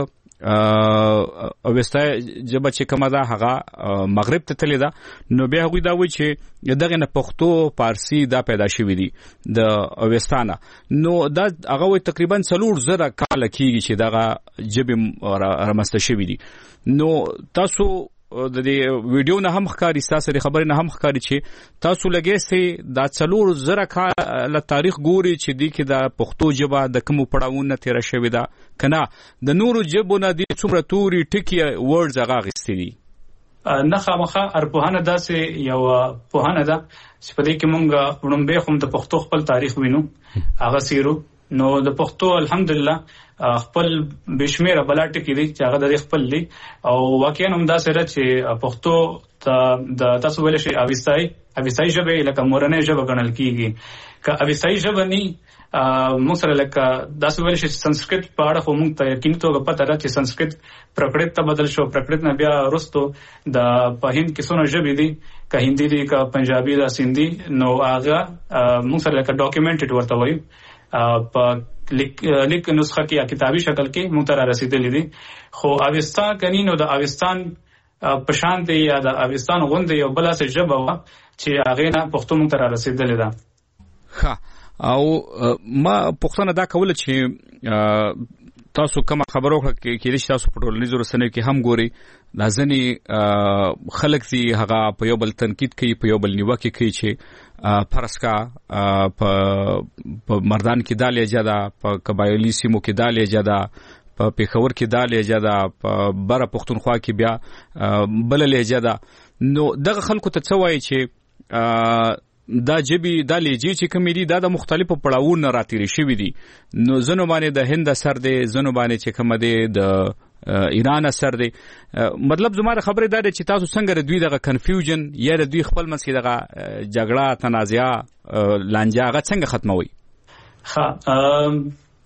اوستایي ژبه چې کومه ده هغه مغرب ته تللی ده. نو بیا هغوی دا وایي چې دغه نه پښتو پارسي دا پیدا شوي دي د اوستانه. نو دا هغه وایي تقریبا 4,000 کاله کېږي چې دغه ژبې رامنځته شوي دي. نو تاسو د دې ویډیو نه هم ښکاري، ستاسو د خبرې نه هم ښکاري چې تاسو لګیسئ دا 4,000 کاله تاریخ ګوري چې دې کې د پښتو ژبه د کومو پړاوونو تېره شوې ده که نه د نورو ژبو نه دې څومره توري ټکي ورډز هغه اخیستي دي؟ نه خامخا ارپوهانه داسې یو پوهانه ده چې په دې کې مونږ وړومبی خو د پښتو خپل تاریخ وینو، هغه څیرو. نو د پښتو الحمدلله خپل بشمیره بلا ټکي دي چې هغه د خپل دي، او واقعا هم داسې ده چې پښتو د تاسو ویلی شئ اوستایي ژبې لکه مورنۍ ژبه ګڼل کېږي. که اوستایي ژبه نه موږ سره لکه داسې ویلی شئ چې سنسکرت په اړه خو موږ ته یقیني توګه پته ده چې سنسکرت پرکړت ته بدل شو، پرکړت نه بیا وروستو د په هند کې څونه ژبې دي، که هندي دي که پنجابي ده سندي، نو هغه موږ سره لکه ډاکومنټډ ورته وایو په لیک نسخه کې یا کتابي شکل کې موږ ته را رسېدلي دي. خو اوستا کني نو د اوستان په شان دی یا د اوستان غوندې یو بل څه ژبه وه چې هغې نه پښتو موږ ته را رسېدلې ده. ښه، او ما پوښتنه دا کوله چې تاسو کومه خبره وکړه کېدای شي تاسو په ټولنیزو رسنیو کې هم ګورئ دا ځینې خلک دي هغه په یو بل تنقید کوي، په یو بل نیوکې کوي چې فرض کا په مردان کې دا لهجه ده، په قبایلي سیمو کې دا لهجه ده، په پېښور کې دا لهجه ده، په بره پښتونخوا کې بیا بله لهجه ده. نو دغه خلکو ته څه وایي چې دا جبي دا لهجې چې کومې دي دا د مختلفو پړاوونو راتېرې شوي دي؟ نو ځینو باندې د هند اثر دی، ځینو باندې چې کومه دی د ایران اثر دی. مطلب زما د خبرې دا دی چې تاسو څنګه د دوی دغه کنفیوژن یا د دوی خپل منځ کې دغه جګړه، تنازعه، لانجه هغه څنګه ختموئ؟ ښه،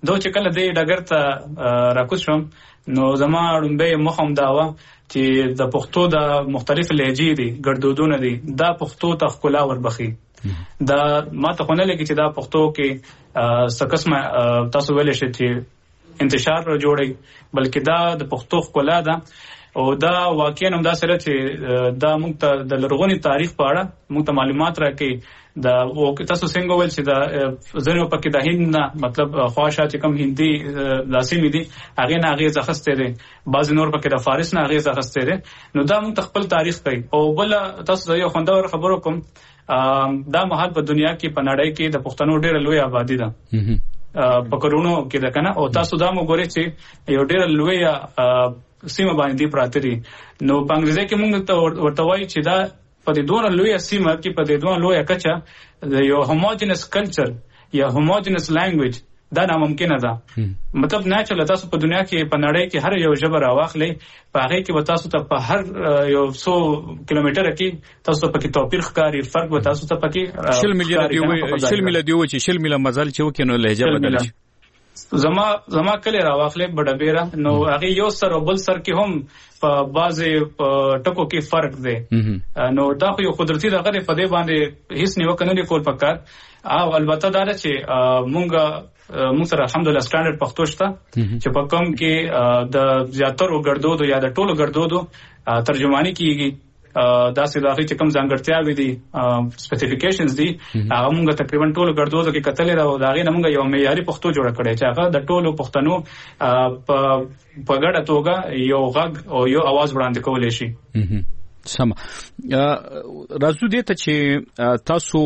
دوی چې کله دې ډګر ته راکوز شوم نو زما لومبۍ موخه هم دا وه چې د پښتو د مختلف لهجې دي ګړدودونه دي دا پښتو ته ښکلا وربخي دا ما ته خو نه لګي چې دا پښتو کې څه قسمه تاسو ویلی شئ چې انتشار جوړوي بلکې دا د پښتو ښکلا ده او دا واقعا هم دا سره چې دا موږ ته د لرغوني تاریخ په اړه موږ ته معلومات راکوي دا تاسو څنګه ویل چې دا ځینو پکې د هند نه مطلب خواشه چې کوم هندي لاسمې دي هغې نه اغېز اخیستی دی بعضې نور پکې د فارس نه اغېز اخیستی دی نو دا موږ ته خپل تاریخ کوي او بله تاسو ته یو خوندور خبرو کوم دا مهال په دنیا کې په نړۍ کې د پښتنو ډېره لوی آبادي ده په کروڑونو کې ده که نه او تاسو دا مو ګورئ چې یو ډېره لویه سیمه باندې دي پراته دي نو په انګریزي کې موږ ته ورته وایي چې دا په دې دوه لویه سیمه کې په دې دوه لویه کچه یو هوموجینس کلچر یا هوموجینس لانګویج دا ناممکنه ده مطلب ناچل تاسو په دنیا کې په نړۍ کې هر یو ژبه راواخلئ په هغې کې به تاسو ته په هر یو 100 کیلومتره کې تاسو ته پکې توپیر ښکاري فرق به تاسو ته پکې 100 میله دی و چې 100 میله مزل چې وکړي نو لهجه بدله شي زما کلی راواخلې بډبیره نو هغې یو سر او بل سر کې هم په بعضې ټکو کې فرق دی نو دا خو یو قدرتي دغه دی په دې باندې هیڅ نیوکه نه دی کول پکار او البته دا ده چې موږ سره الحمدلله سټانډرډ پښتو شته چې په کوم کې د زیاترو ګړدودو یا د ټولو ګړدودو ترجماني کیږي داسې د هغې چې کوم ځانګړتیاوې دي سپیسیفیکیشنز دي هغه موږ تقریبا ټولو ګړدودو کې کتلې ده او د هغې نه موږ یو معیاري پښتو جوړه کړې چې هغه د ټولو پښتنو په ګډه توګه یو غږ او یو اواز وړاندې کولی شي سم راځو دې ته چې تاسو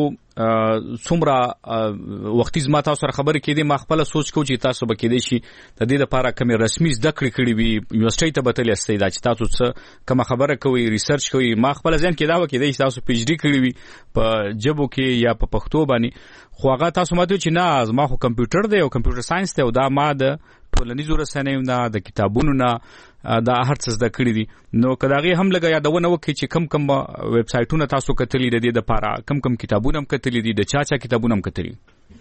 څومره وختي زما تاسو سره خبرې کېدې ما خپله سوچ کوم چې تاسو به کېدی شي د دې لپاره کومې رسمي زده کړې کړې وي یونیورسټۍ ته به تللی یاستئ دا چې تاسو څه کومه خبره کوئ ریسرچ کوئ ما خپله ذهن کې دا به کېدی چې تاسو پی ایچ ډي کړې وي په ژبو کې یا په پښتو باندې خو هغه تاسو ماته چې نه زما خو کمپیوټر دی او کمپیوټر ساینس دی او دا ما د ټولنیزو رسنیو نه د کتابونو نه دا هر څه زده کړي دي نو که د هغې هم لږه یادونه وکړي چې کم ویب سایټونه تاسو کتلي د دې دپاره کم کتابونه هم کتلي دي د چا کتابونه هم کتلي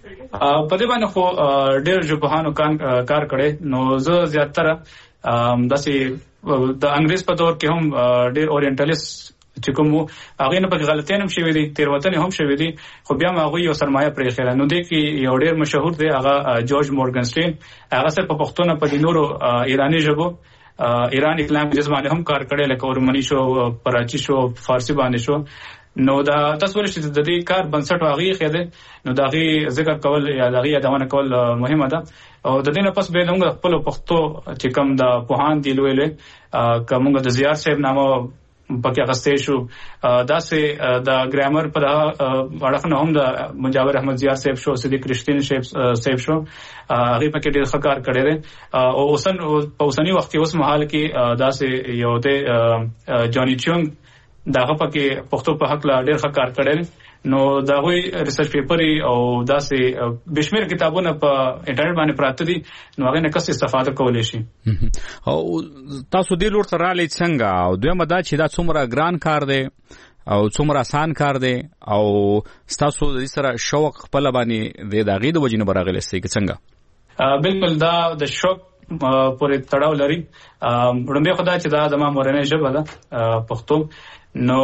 په دې باندې خو ډېر ژبپوهانو کار کړی نو زه زیاتره داسې د انګریز په دور کې هم ډېر اورینټالیست چې کوم هغې نه پکې غلطیان هم شوي دي تېروتنې هم شوي دي خو بیا هم هغوی یو سرمایه پرېښې ده نو دې کې یو ډېر مشهور دی هغه جورج مورګنسټین هغه صرف په پښتو نه په دې نورو ایراني ژبو ایرانیک لانګویجز باندې هم کار کړی لکه ارمني شو پراچي شو فارسي باندې شو نو دا تاسو ویل چې د دې کار بنسټ هغې ایښی دی نو د هغې ذکر کول یا د هغې یادونه کول مهمه ده او د دې نه پس بیا موږ خپلو پښتو چې کوم د پوهان دي لوی لوی که موږ د زیار صاحب نامه پکې اخیستی شو داسې د ګرامر په اړخ نه هم د مجاور احمد زیار صاحب شو صدیق رښتین صاحب شو هغې پکې ډېر ښه کار کړی دی او په اوسني وخت کې اوس مهال کې داسې یو دی جاني چونګ د هغه پکې پښتو په هکله ډېر ښه کار کړی دی نو د هغوی ریسرچ پیپرې او داسې بېشمېره کتابونه په انټرنیټ باندې پراته دي نو هغې نه کس استفاده کولی شي او تاسو دې لور ته راغلی څنګه او دویمه دا چې دا څومره ګران کار دی او څومره آسان کار دی او ستاسو د دې سره شوق خپله باندې دی د هغې د وجې نه به راغلی یاستئ که څنګه بلکل دا د شوق پورې تړاو لري لومبۍ خو دا چې دا زما مورنۍ ژبه ده پښتو نو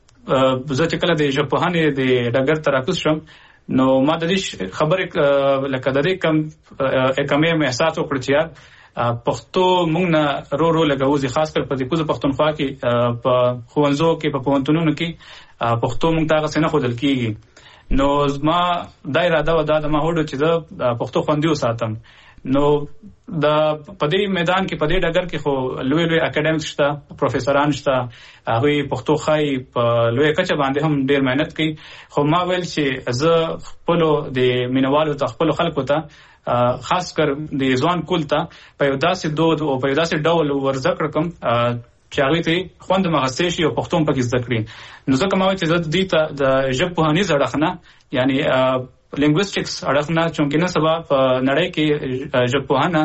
زه چې کله د ژبپوهنې د ډګر ته راکوز شوم نو ما د دې خبرې لکه د دې کمې مې احساس وکړ چې یار پښتو موږ نه رو لګوځي خاص کر په دې کوزه پښتونخوا کې په ښوونځو کې په پوهنتونونو کې پښتو موږ ته هغسې نه ښودل کېږي نو زما دا اراده وه دا زما هوډ چې زه پښتو خوندي وساتم نو په دې میدان کې په دې ډګر کې خو لوی اکیډمیک شته پروفیسوران شته هغوی پښتو ښایي په لویه کچه باندې هم ډېر محنت کوي خو ما ویل چې زه خپلو د مینوالو ته خپلو خلکو ته خاص کر د ځوان کول ته په یو داسې دود او په یو داسې ډول ورزده کړم چې هغوی ته خوند مغستی شي او پښتو هم پکې زده کړي نو ځکه ما ویل چې زه دې ته د ژبپوهنیز اړخ نه یعنی لینګویسټکس اړخ نه چونکې نن سبا په نړۍ کې ژبپوهنه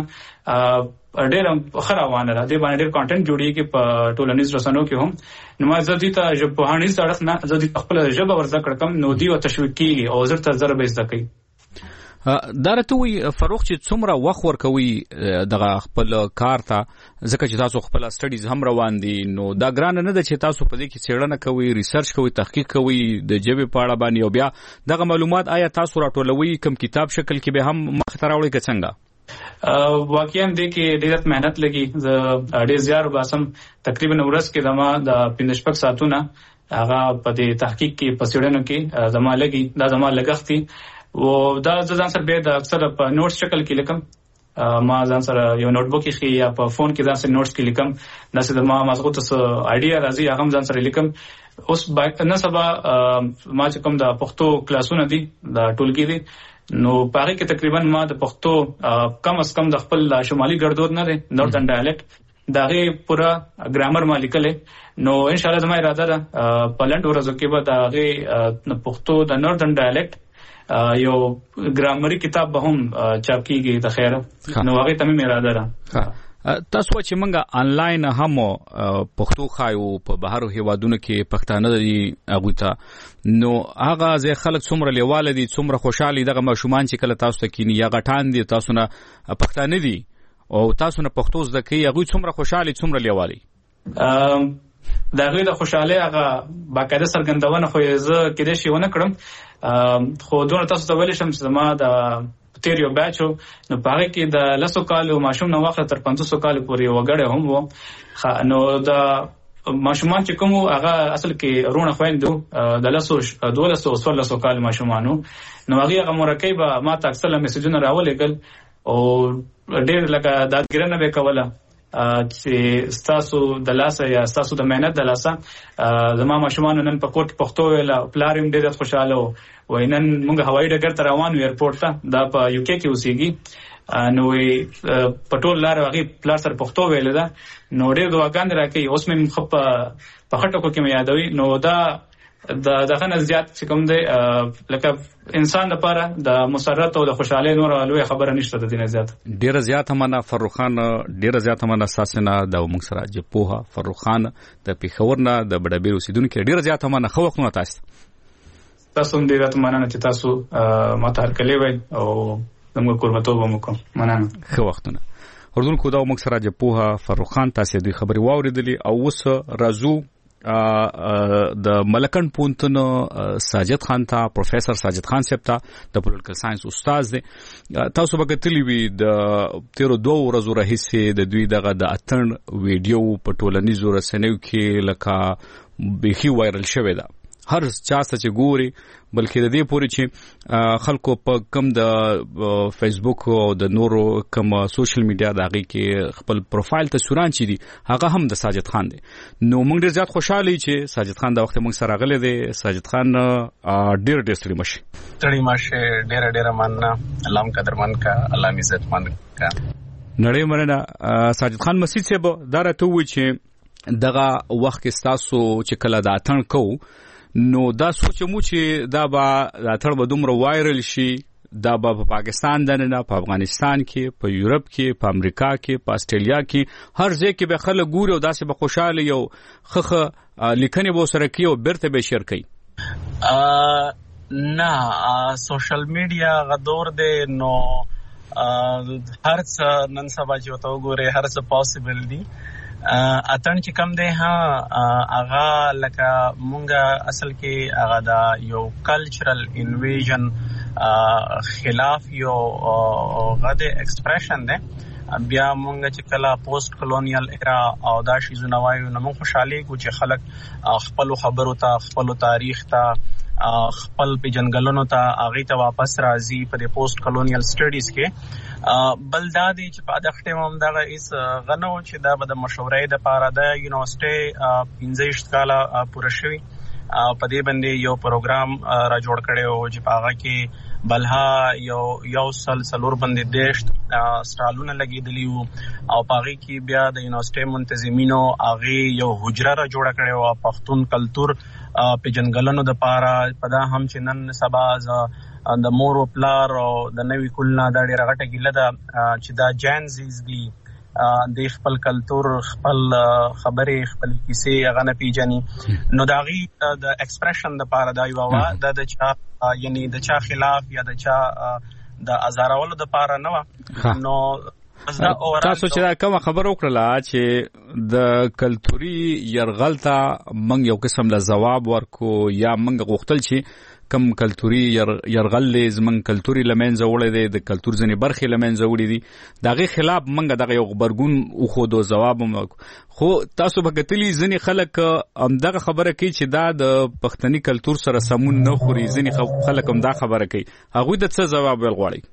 ډېره ښه روانه ده دې باندې ډېر کانټینټ جوړېږي په ټولنیز رسنیو کې هم نو ما زه دې ته ژبپوهنیز اړخ نه زه دې ته خپله ژبه ورزده کړم نو دوی ورته تشویق کېږي او زر ته زر به یې زده کوي دا راته وی فاروق چې څومره وخت ورکوي دغه خپل کار ته ځکه چې تاسو خپل سټډیز هم روان دي نو دا ګران نه ده چې تاسو په دې کې څېړنه کوئ ریسرچ کوئ تحقیق کوئ د ژبې په اړه باندې او بیا دغه معلومات آیا تاسو راټولوي کوم کتاب شکل کې به هم مخ ته راوړئ که څنګه واقعا دې کې ډېر مهنت لګي ډېر زیار باسم تقریبا ورځ کې د 15 ساعتونه هغه په دې تحقیق کې په څېړنو کې زما لګي دا زما لګښت دي او دا ځان سره به د اکثر په نوټس شکل کې لیکم ما ځان سره یو نوٹ بک کې یا په فون کې ځان سره نوټس کې لیکم دا چې ما مازغه ته ایډیا راځي هغه ځان سره لیکم اوس نه سبا ما چې کوم د پښتو کلاسونه دي د ټولګي دي نو پاره کې تقریبا ما د پښتو کم از کم د خپل شمالي ګړدود نه دي نورتن ډایلکټ دغه پورا ګرامر ما لیکلې نو ان شاء الله زما اراده ده په لند ورځو کې به دغه پښتو د نورتن ډایلکټ یو ګرامري کتاب به هم چاپ کیږي د خیره نو هغه تمه مې اراده ده تاسو چې منګه انلاین هم پښتو خایو په بهرو هیوادونو کې پښتانه دي هغه ته نو هغه ځای خلک څومره لیواله دي څومره خوشحالي دغه ماشومان چې کله تاسو ته کینی یا غټان دي تاسو نه پښتانه دي او تاسو نه پښتو زده کوي هغه څومره خوشحالي څومره لیوالي دا غوی د خوشاله هغه باقاعده سرګندونه خو زه کېدې شي ونه کړم خو دونه تاسو ته ویل شم چې زما د تیریو بچو نو پاره کې د لاسو کالو ماشوم نو وخت تر 500 کال پورې وګړې هم وو نو د ماشومان چې کوم هغه اصل کې رونه خويندو د لاسو 1200 کال ماشومانو نو هغه مرکب ما ته اکثر میسجونه راولېګل او ډېر لکه دادګرنه به کوله چې ستاسو د لاسه یا ستاسو د مهنت د لاسه زما ماشومان نن په کوټ پښتو ویل پلاریم ډېر خوشاله و نن موږ هوایي ډګر ته روان یو ایرپورټ ته دا په یو کې اوسېږي نو پټول لار هغه پلار سره پښتو ویل دا نو ډېر دواګان راکې اوس مې خپ په خټو کې مې یادوي نو دا دغه نه زیات چې کوم دی لکه انسان لپاره د مسرت او د خوشاله نور لوی خبره نشته د دینه زیات ډیره زیات مننه فاروق خان ډیره زیات مننه ساسنه د موږ سره چې پوها فاروق خان د پیښور نه د بډابیر اوسیدونکو ډیره زیات مننه خو وختونه تاسو ډیره مننه چې تاسو ماته هرکلی وای او موږ قربتوب وکړو مننه خو وختونه اردوونکو دا موږ سره چې پوها فاروق خان تاسو د خبري واوریدلې او اوس راځو د ملکن پونتن ساجد خان ته پروفیسور ساجد خان صاحب ته د پولیټیکل ساينس استاد دی تاسو به کتلی وی د 13 ورځو راهیسې د دوی دغه د اتن ویډیو په ټولنیزو رسنیو کې لکه بيخي وایرل شوی دا هر چا چې ګوري بلکې د دې پورې چې خلکو په کم د فیسبوک او د نورو کم سوشل میډیا دغه کې خپل پروفایل تصویران چي دي هغه هم د ساجد خان دي نو موږ ډیر زیات خوشاله چې ساجد خان د وخت موږ سره غلې دي ساجد خان ډیر ستړي مشه ډیر مننه الله قدرمن کا الله عزت مند کا نړۍ مننه ساجد خان مسجد صاحب دا راته وی چې دغه وخت کې تاسو چې کله دا اتن کو نو دا سوچمو چې دا به اتر به دومره وایرل شي دا به په پاکستان نه په افغانستان کې په یورپ کې په امریکا کې په استرالیا کې هر ځای کې به خلک ګوري او داسې به خوشاله یو خخه لیکنې به سره کوي او بیرته به شیر کوي نه سوشل میډیا غدور دی نو هر څه نن سبا چې وته وګوره هر څه پوسیبل دی اتن چې کم دی هغه لکه مونږه اصل کې هغه دا یو کلچرل انویژن خلاف یو غد ایکسپریشن دی بیا مونږ چې کله پوسټ کلونیل ایرا او دا شی زنوایو نو مونږ خوشاله کو چې خلک خپل خبرو ته خپل تاریخ ته خپل په جنگلونو ته اغه ته واپس راځي په پوسټ کلونیل سټډیز کې بلدادي چې په دغه ټیم هم دغه اس غنو چې دا به د مشورې د پاره د یونیورسيټي 15 کاله پوره شوی په دې باندې یو پروګرام را جوړ کړي او چې هغه کې بلها یو سلسلور باندې دیش سټالونه لګیدلی او پاغي کې بیا د یونیورسيټي منتظمینو هغه یو حجره را جوړ کړي او پښتون کلچر په جنگلونو د پاره په دا هم چې نن سبا د مور او پلار او د نوې کولنا د ډیره غټه ګیله ده چې دا جینزیز دي د خپل کلچر خپل خبرې خپل کیسې هغه نه پیژني نو دا غي د ایکسپریشن د پاره دا یو د چا یعنی د چا خلاف یا د چا د ازارولو د پاره نه و. نو تاسو چې دا کوم خبر وکړه چې د کلتوري يرغل ته موږ یو قسم له جواب ورکو یا موږ غوښتل چې کم کلتوري يرغل لزمن کلتوري لمنځه وړي دي د کلتور ځنې برخې لمنځه وړي دي دغه خلاف موږ دغه یو خبرګون او خو دو جواب خو تاسو به کتلی ځنې خلک دغه خبره کوي چې دا د پښتني کلتور سره سمون نه خوري ځنې خلک هم دا خبره کوي هغه د څه جواب ولغواړي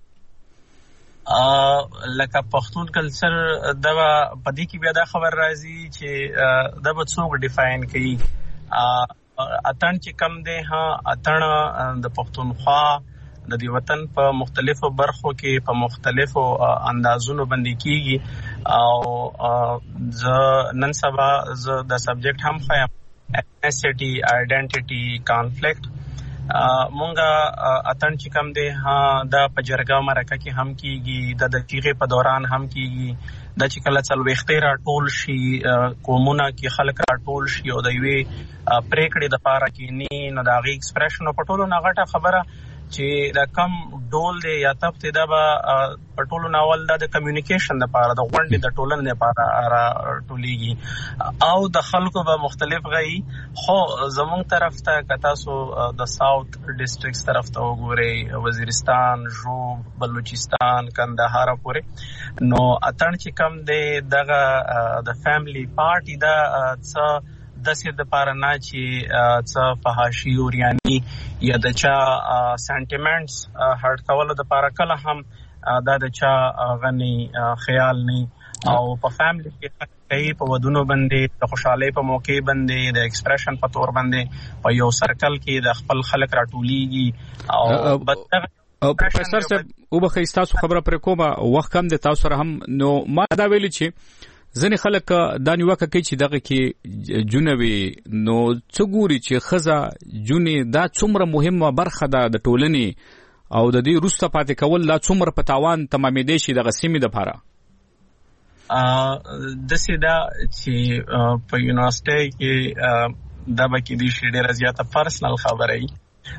لکه پښتون کلچر دا پدې کې بیا دا خبر راځي چې دا به څوک ډیفاین کوي اتن چې کم دی اتن د پښتونخوا د دې وطن په مختلفو برخو کې په مختلفو اندازونو باندې کیږي او ز نن سبا ز د سبجیکټ هم خایم ethnicity identity conflict مونږه اتن چې کم دی دا په جرګه مرکه کې هم کیږي د چیغې په دوران هم کیږي د چې کله څلويختې را ټول شي قومونه کې خلک را ټول شي او د یوې پریکړې د پاره کې نه نو دا غي ایکسپریشن په ټولو نغټه خبره چې دا کم ډول دی یا تپته دا په ټولو ناول د کمیونیکیشن لپاره د غونډې د ټولنې لپاره ټولېږي او د خلکو به مختلف غي خو زموږ طرف ته کتا سو د ساوث ډیسټریکټس طرف ته وګورئ وزیرستان جوب بلوچستان کندهار پورې نو اتن چې کم دی دغه د فیملی پارټي دا څه د سې د پاره نه چې څه فحاشي او ریانی یا د چا سنټیمنټس هرټ کول د پاره کله هم دا د چا غني خیال نه او په فیملی کې کوي په ودونو باندې د خوشحالي په موقع باندې د ایکسپریشن په تور باندې په یو سرکل کې د خپل خلک راټوليږي او پروفیسور صاحب او به تاسو خبره پر کومه وخت کم د تاسو سره هم نو ما دا ویل چې ځنې خلک دا نیوکه کوي چې دغه کې جنوي نو څه ګوري چې خزه جونې دا څومره مهمه برخه ده د ټولنې او د دې روسته پاتې کول لا څومره په تاوان تمامېدې شي دغه سیمې دپاره د سیدا چې په یونیورسيټي کې دا به کې دي شي ډېر زیاته پرسنل خبره ای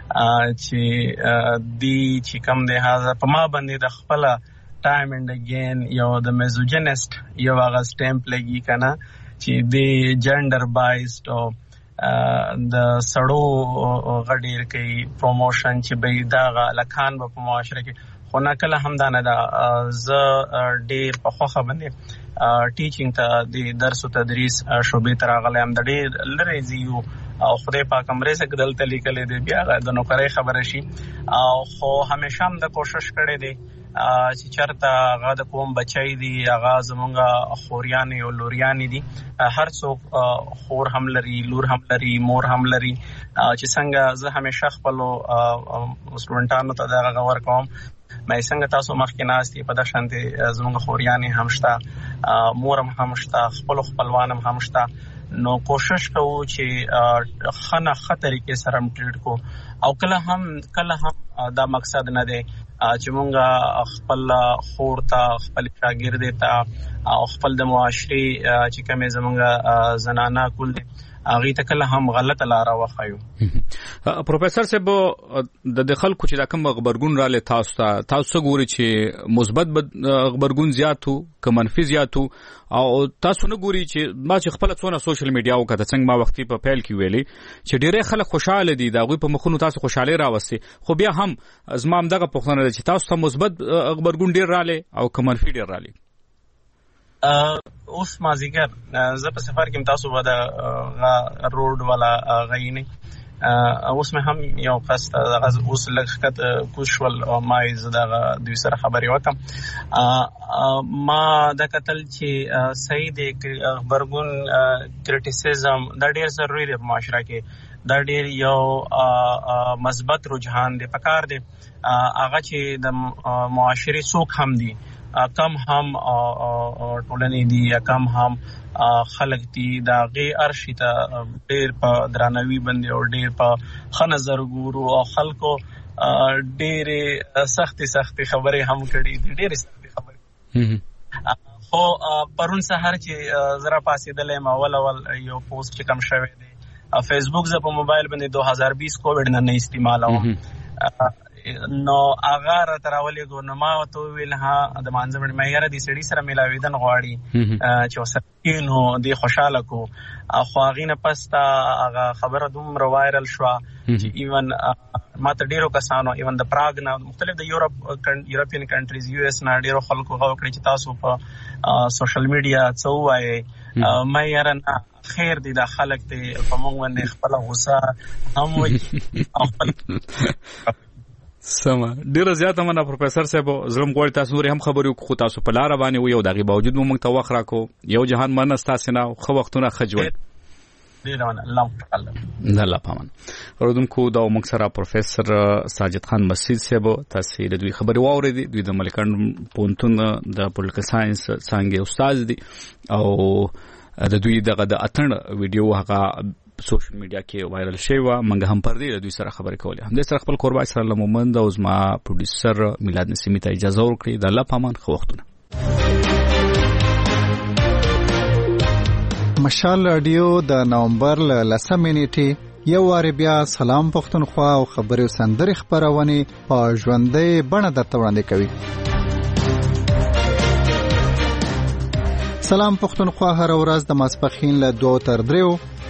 چې دی چې کم دی هغه په ما باندې د خپل ټایم اینڈ اگین یو د میزوجنست یو هغه سټیمپ لګي کنه چې دی جندر بایزډ او د سړو غډیر کوي پروموشن چې به دا لکان په معاشره کې خو نه کله هم دا نه دا ز ډیر په خوخه باندې ټیچینګ ته د درس او تدریس شوبې تر غلم د ډیر لری زیو او خدای پاک امره سره دلته لیکل دي بیا د نوکرۍ خبره شي او خو همیشه هم د کوشش کړي دي چې چرته هغه د کوم بچای دي هغه زمونږه خوریان او لوریان دي هر څوک خور هم لري لور هم لري مور هم لري چې څنګه زه همیشه خپل سټوډنټانو ته دا غوړ کوم مې څنګه تاسو مخکې ناستي په د شانتي زمونږ خوریان هم شته مور هم شته خپلوان هم شته نو کوشش کوو چې خنه خطرې کې سره ټریټ کو او کله هم دا مقصد نه دی چې مونږه خپل خور ته خپل شاګرد ته او خپل د معاشري چې کومه زمونږه زنانه کول دي هغه ته کله هم غلطه لار وخایو. پروفیسور صاحب د خلکو چې دا کوم خبرګون را لې تاسو ګوري چې مثبت خبرګون زیاتو که منفي زیاتو او تاسو نه ګوري چې ما چې خپل څونه سوشل میډیا وکړه څنګه ما وختي په پیل کې ویلي چې ډېر خلک خوشاله دي دا غوي په مخونو تاسو خوشاله راوستي خو بیا هم زما هم دغه پوښتنه ده چې تاسو ته مثبت خبرګون ډېر را لې او که منفي ډېر را لې اوس مازیګر زه په سفر کې تاسو به د روډ والا غینې اوس مې هم یو قصد اوس لږ کوشول او ما زه دوی سره خبرې وکم ما د قتل چې صحیح دی خبرګون کریټیسیزم دا ډېر ضروري دی په معاشره کې دا ډېر یو مثبت رجحان دی پکار دی هغه چې د معاشري څوک هم دی کم هم ټولنې دي یا کم هم خلک دي دا غي ارشي ته ډېر په درانوي باندې او ډېر په ښه نظر ګورو او خلکو ډېرې سختې خبرې هم کړي دي ډېرې سختې خبرې خو پرون سهار چې زرا پاسېدلې ما اول یو پوسټ چې کم شوی دی فیسبوک زه په موبایل باندې 2020 کووډ نه استعمالوم نو هغه را تراولې کو نو ما ته ویل ها د مانځمړ مېګره دي سړي سره ملاویدن غواړي چې وسکینو دی خوشاله کو خو هغه نه پس تا هغه خبره دومره وایرل شو چې ایون ما ته ډیرو کسانو ایون د پراګ نه مختلف د یورپین کنټریز یو اس نه ډیرو خلکو غوښتل چې تاسو په سوشل میډیا څو وایي مې یاره خیر دی دا خلک ته په موږ باندې خپل غوسه هم وي سم ډیر زیاته مننه پروفیسور صاحب زلم غوړ تاسو نور هم خبرو خو تاسو په لار باندې وي او دغه باوجود موږ ته وخت راکو یو جهان مننه تاسو نه خو وختونه خجول ډیر مننه الله پامن اوردونکو دا موږ سره پروفیسور ساجد خان مسعود صاحب تاسو د دوی خبري واورېدي دوی د ملکان پونتون د پولیټیکل ساينس څنګه استاد دي او د دوی دغه د اتن ویډیو هغه سوشل میډیا کې وایرل شوی و منګه هم پر دې د دوی سره خبرې کولې هم د سره خپل قربای سره لمومند او زما پروډوسر میلاد نسیمی ته اجازه ورکړي د الله پامان خو وختونه مشال رادیو د نومبر ل 10 نیټه یو وار بیا سلام پښتونخوا او خبري سندري خبرونه په ژوندۍ بڼه درته وړاندې کوي. سلام پښتونخوا هر ورځ د ماسپخین له 2 تر 3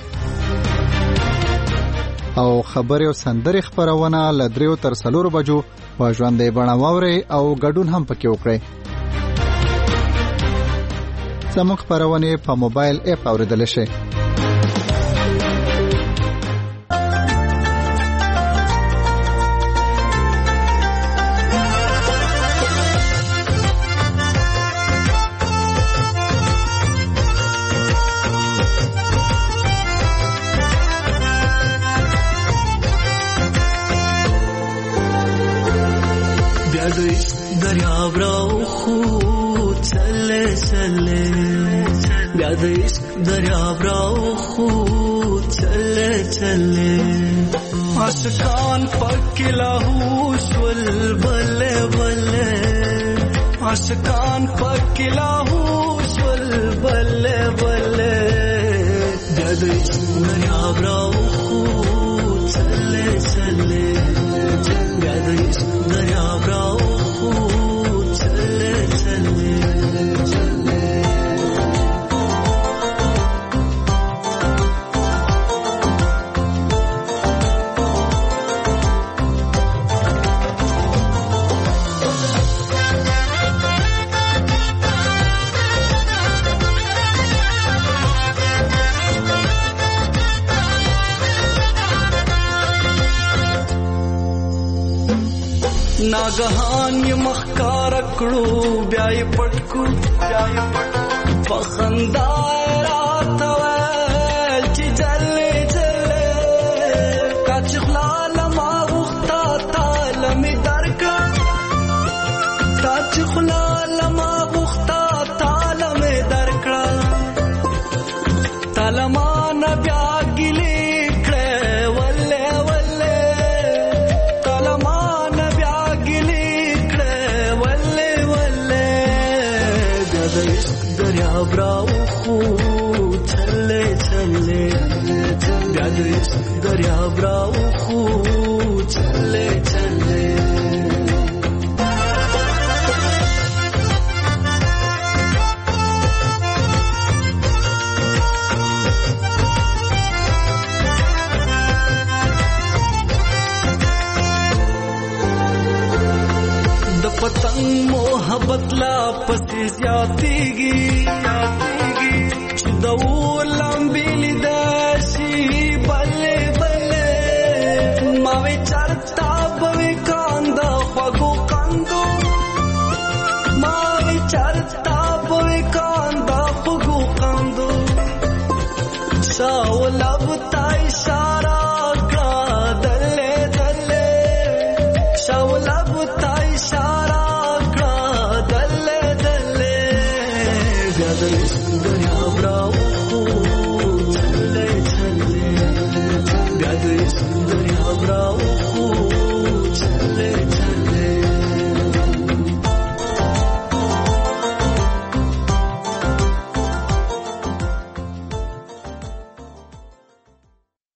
او خبري او سندري خبرونه له 3 تر 4 بجو په ژوندۍ بڼه واوري او ګډون هم پکې وکړي. زموږ خبرونه په موبایل اپ اوریدل شي. دریاب را خود چله چله بیاد عشق دریاب را خود چله چله عاشقان پکلا هوش ول بله بله عاشقان پکلا هوش ول بله بله بیاد عشق دریاب را خود چله چله بیاد عشق دریاب را ناګهان ی مخکار کړو بیا یې پټکو فخندا رات ول چې جلې جلې کچ خلال ما وختا تعال می درکا کچ خلال ما وختا تعال می درکا تعال ما بیا ګلې کړه ولې ولې تعال ما دریاب را خود چله چله بیاد عشق دریاب را خود چله چله د پتنګ محبت لا پسې زیاتېږي چې د ولمبېلې داسي بلې بلې ما وی چرتا بوي کاندا خوګو کاندو ما وی چرتا بوي کاندا خوګو کاندو شاو لب تای شا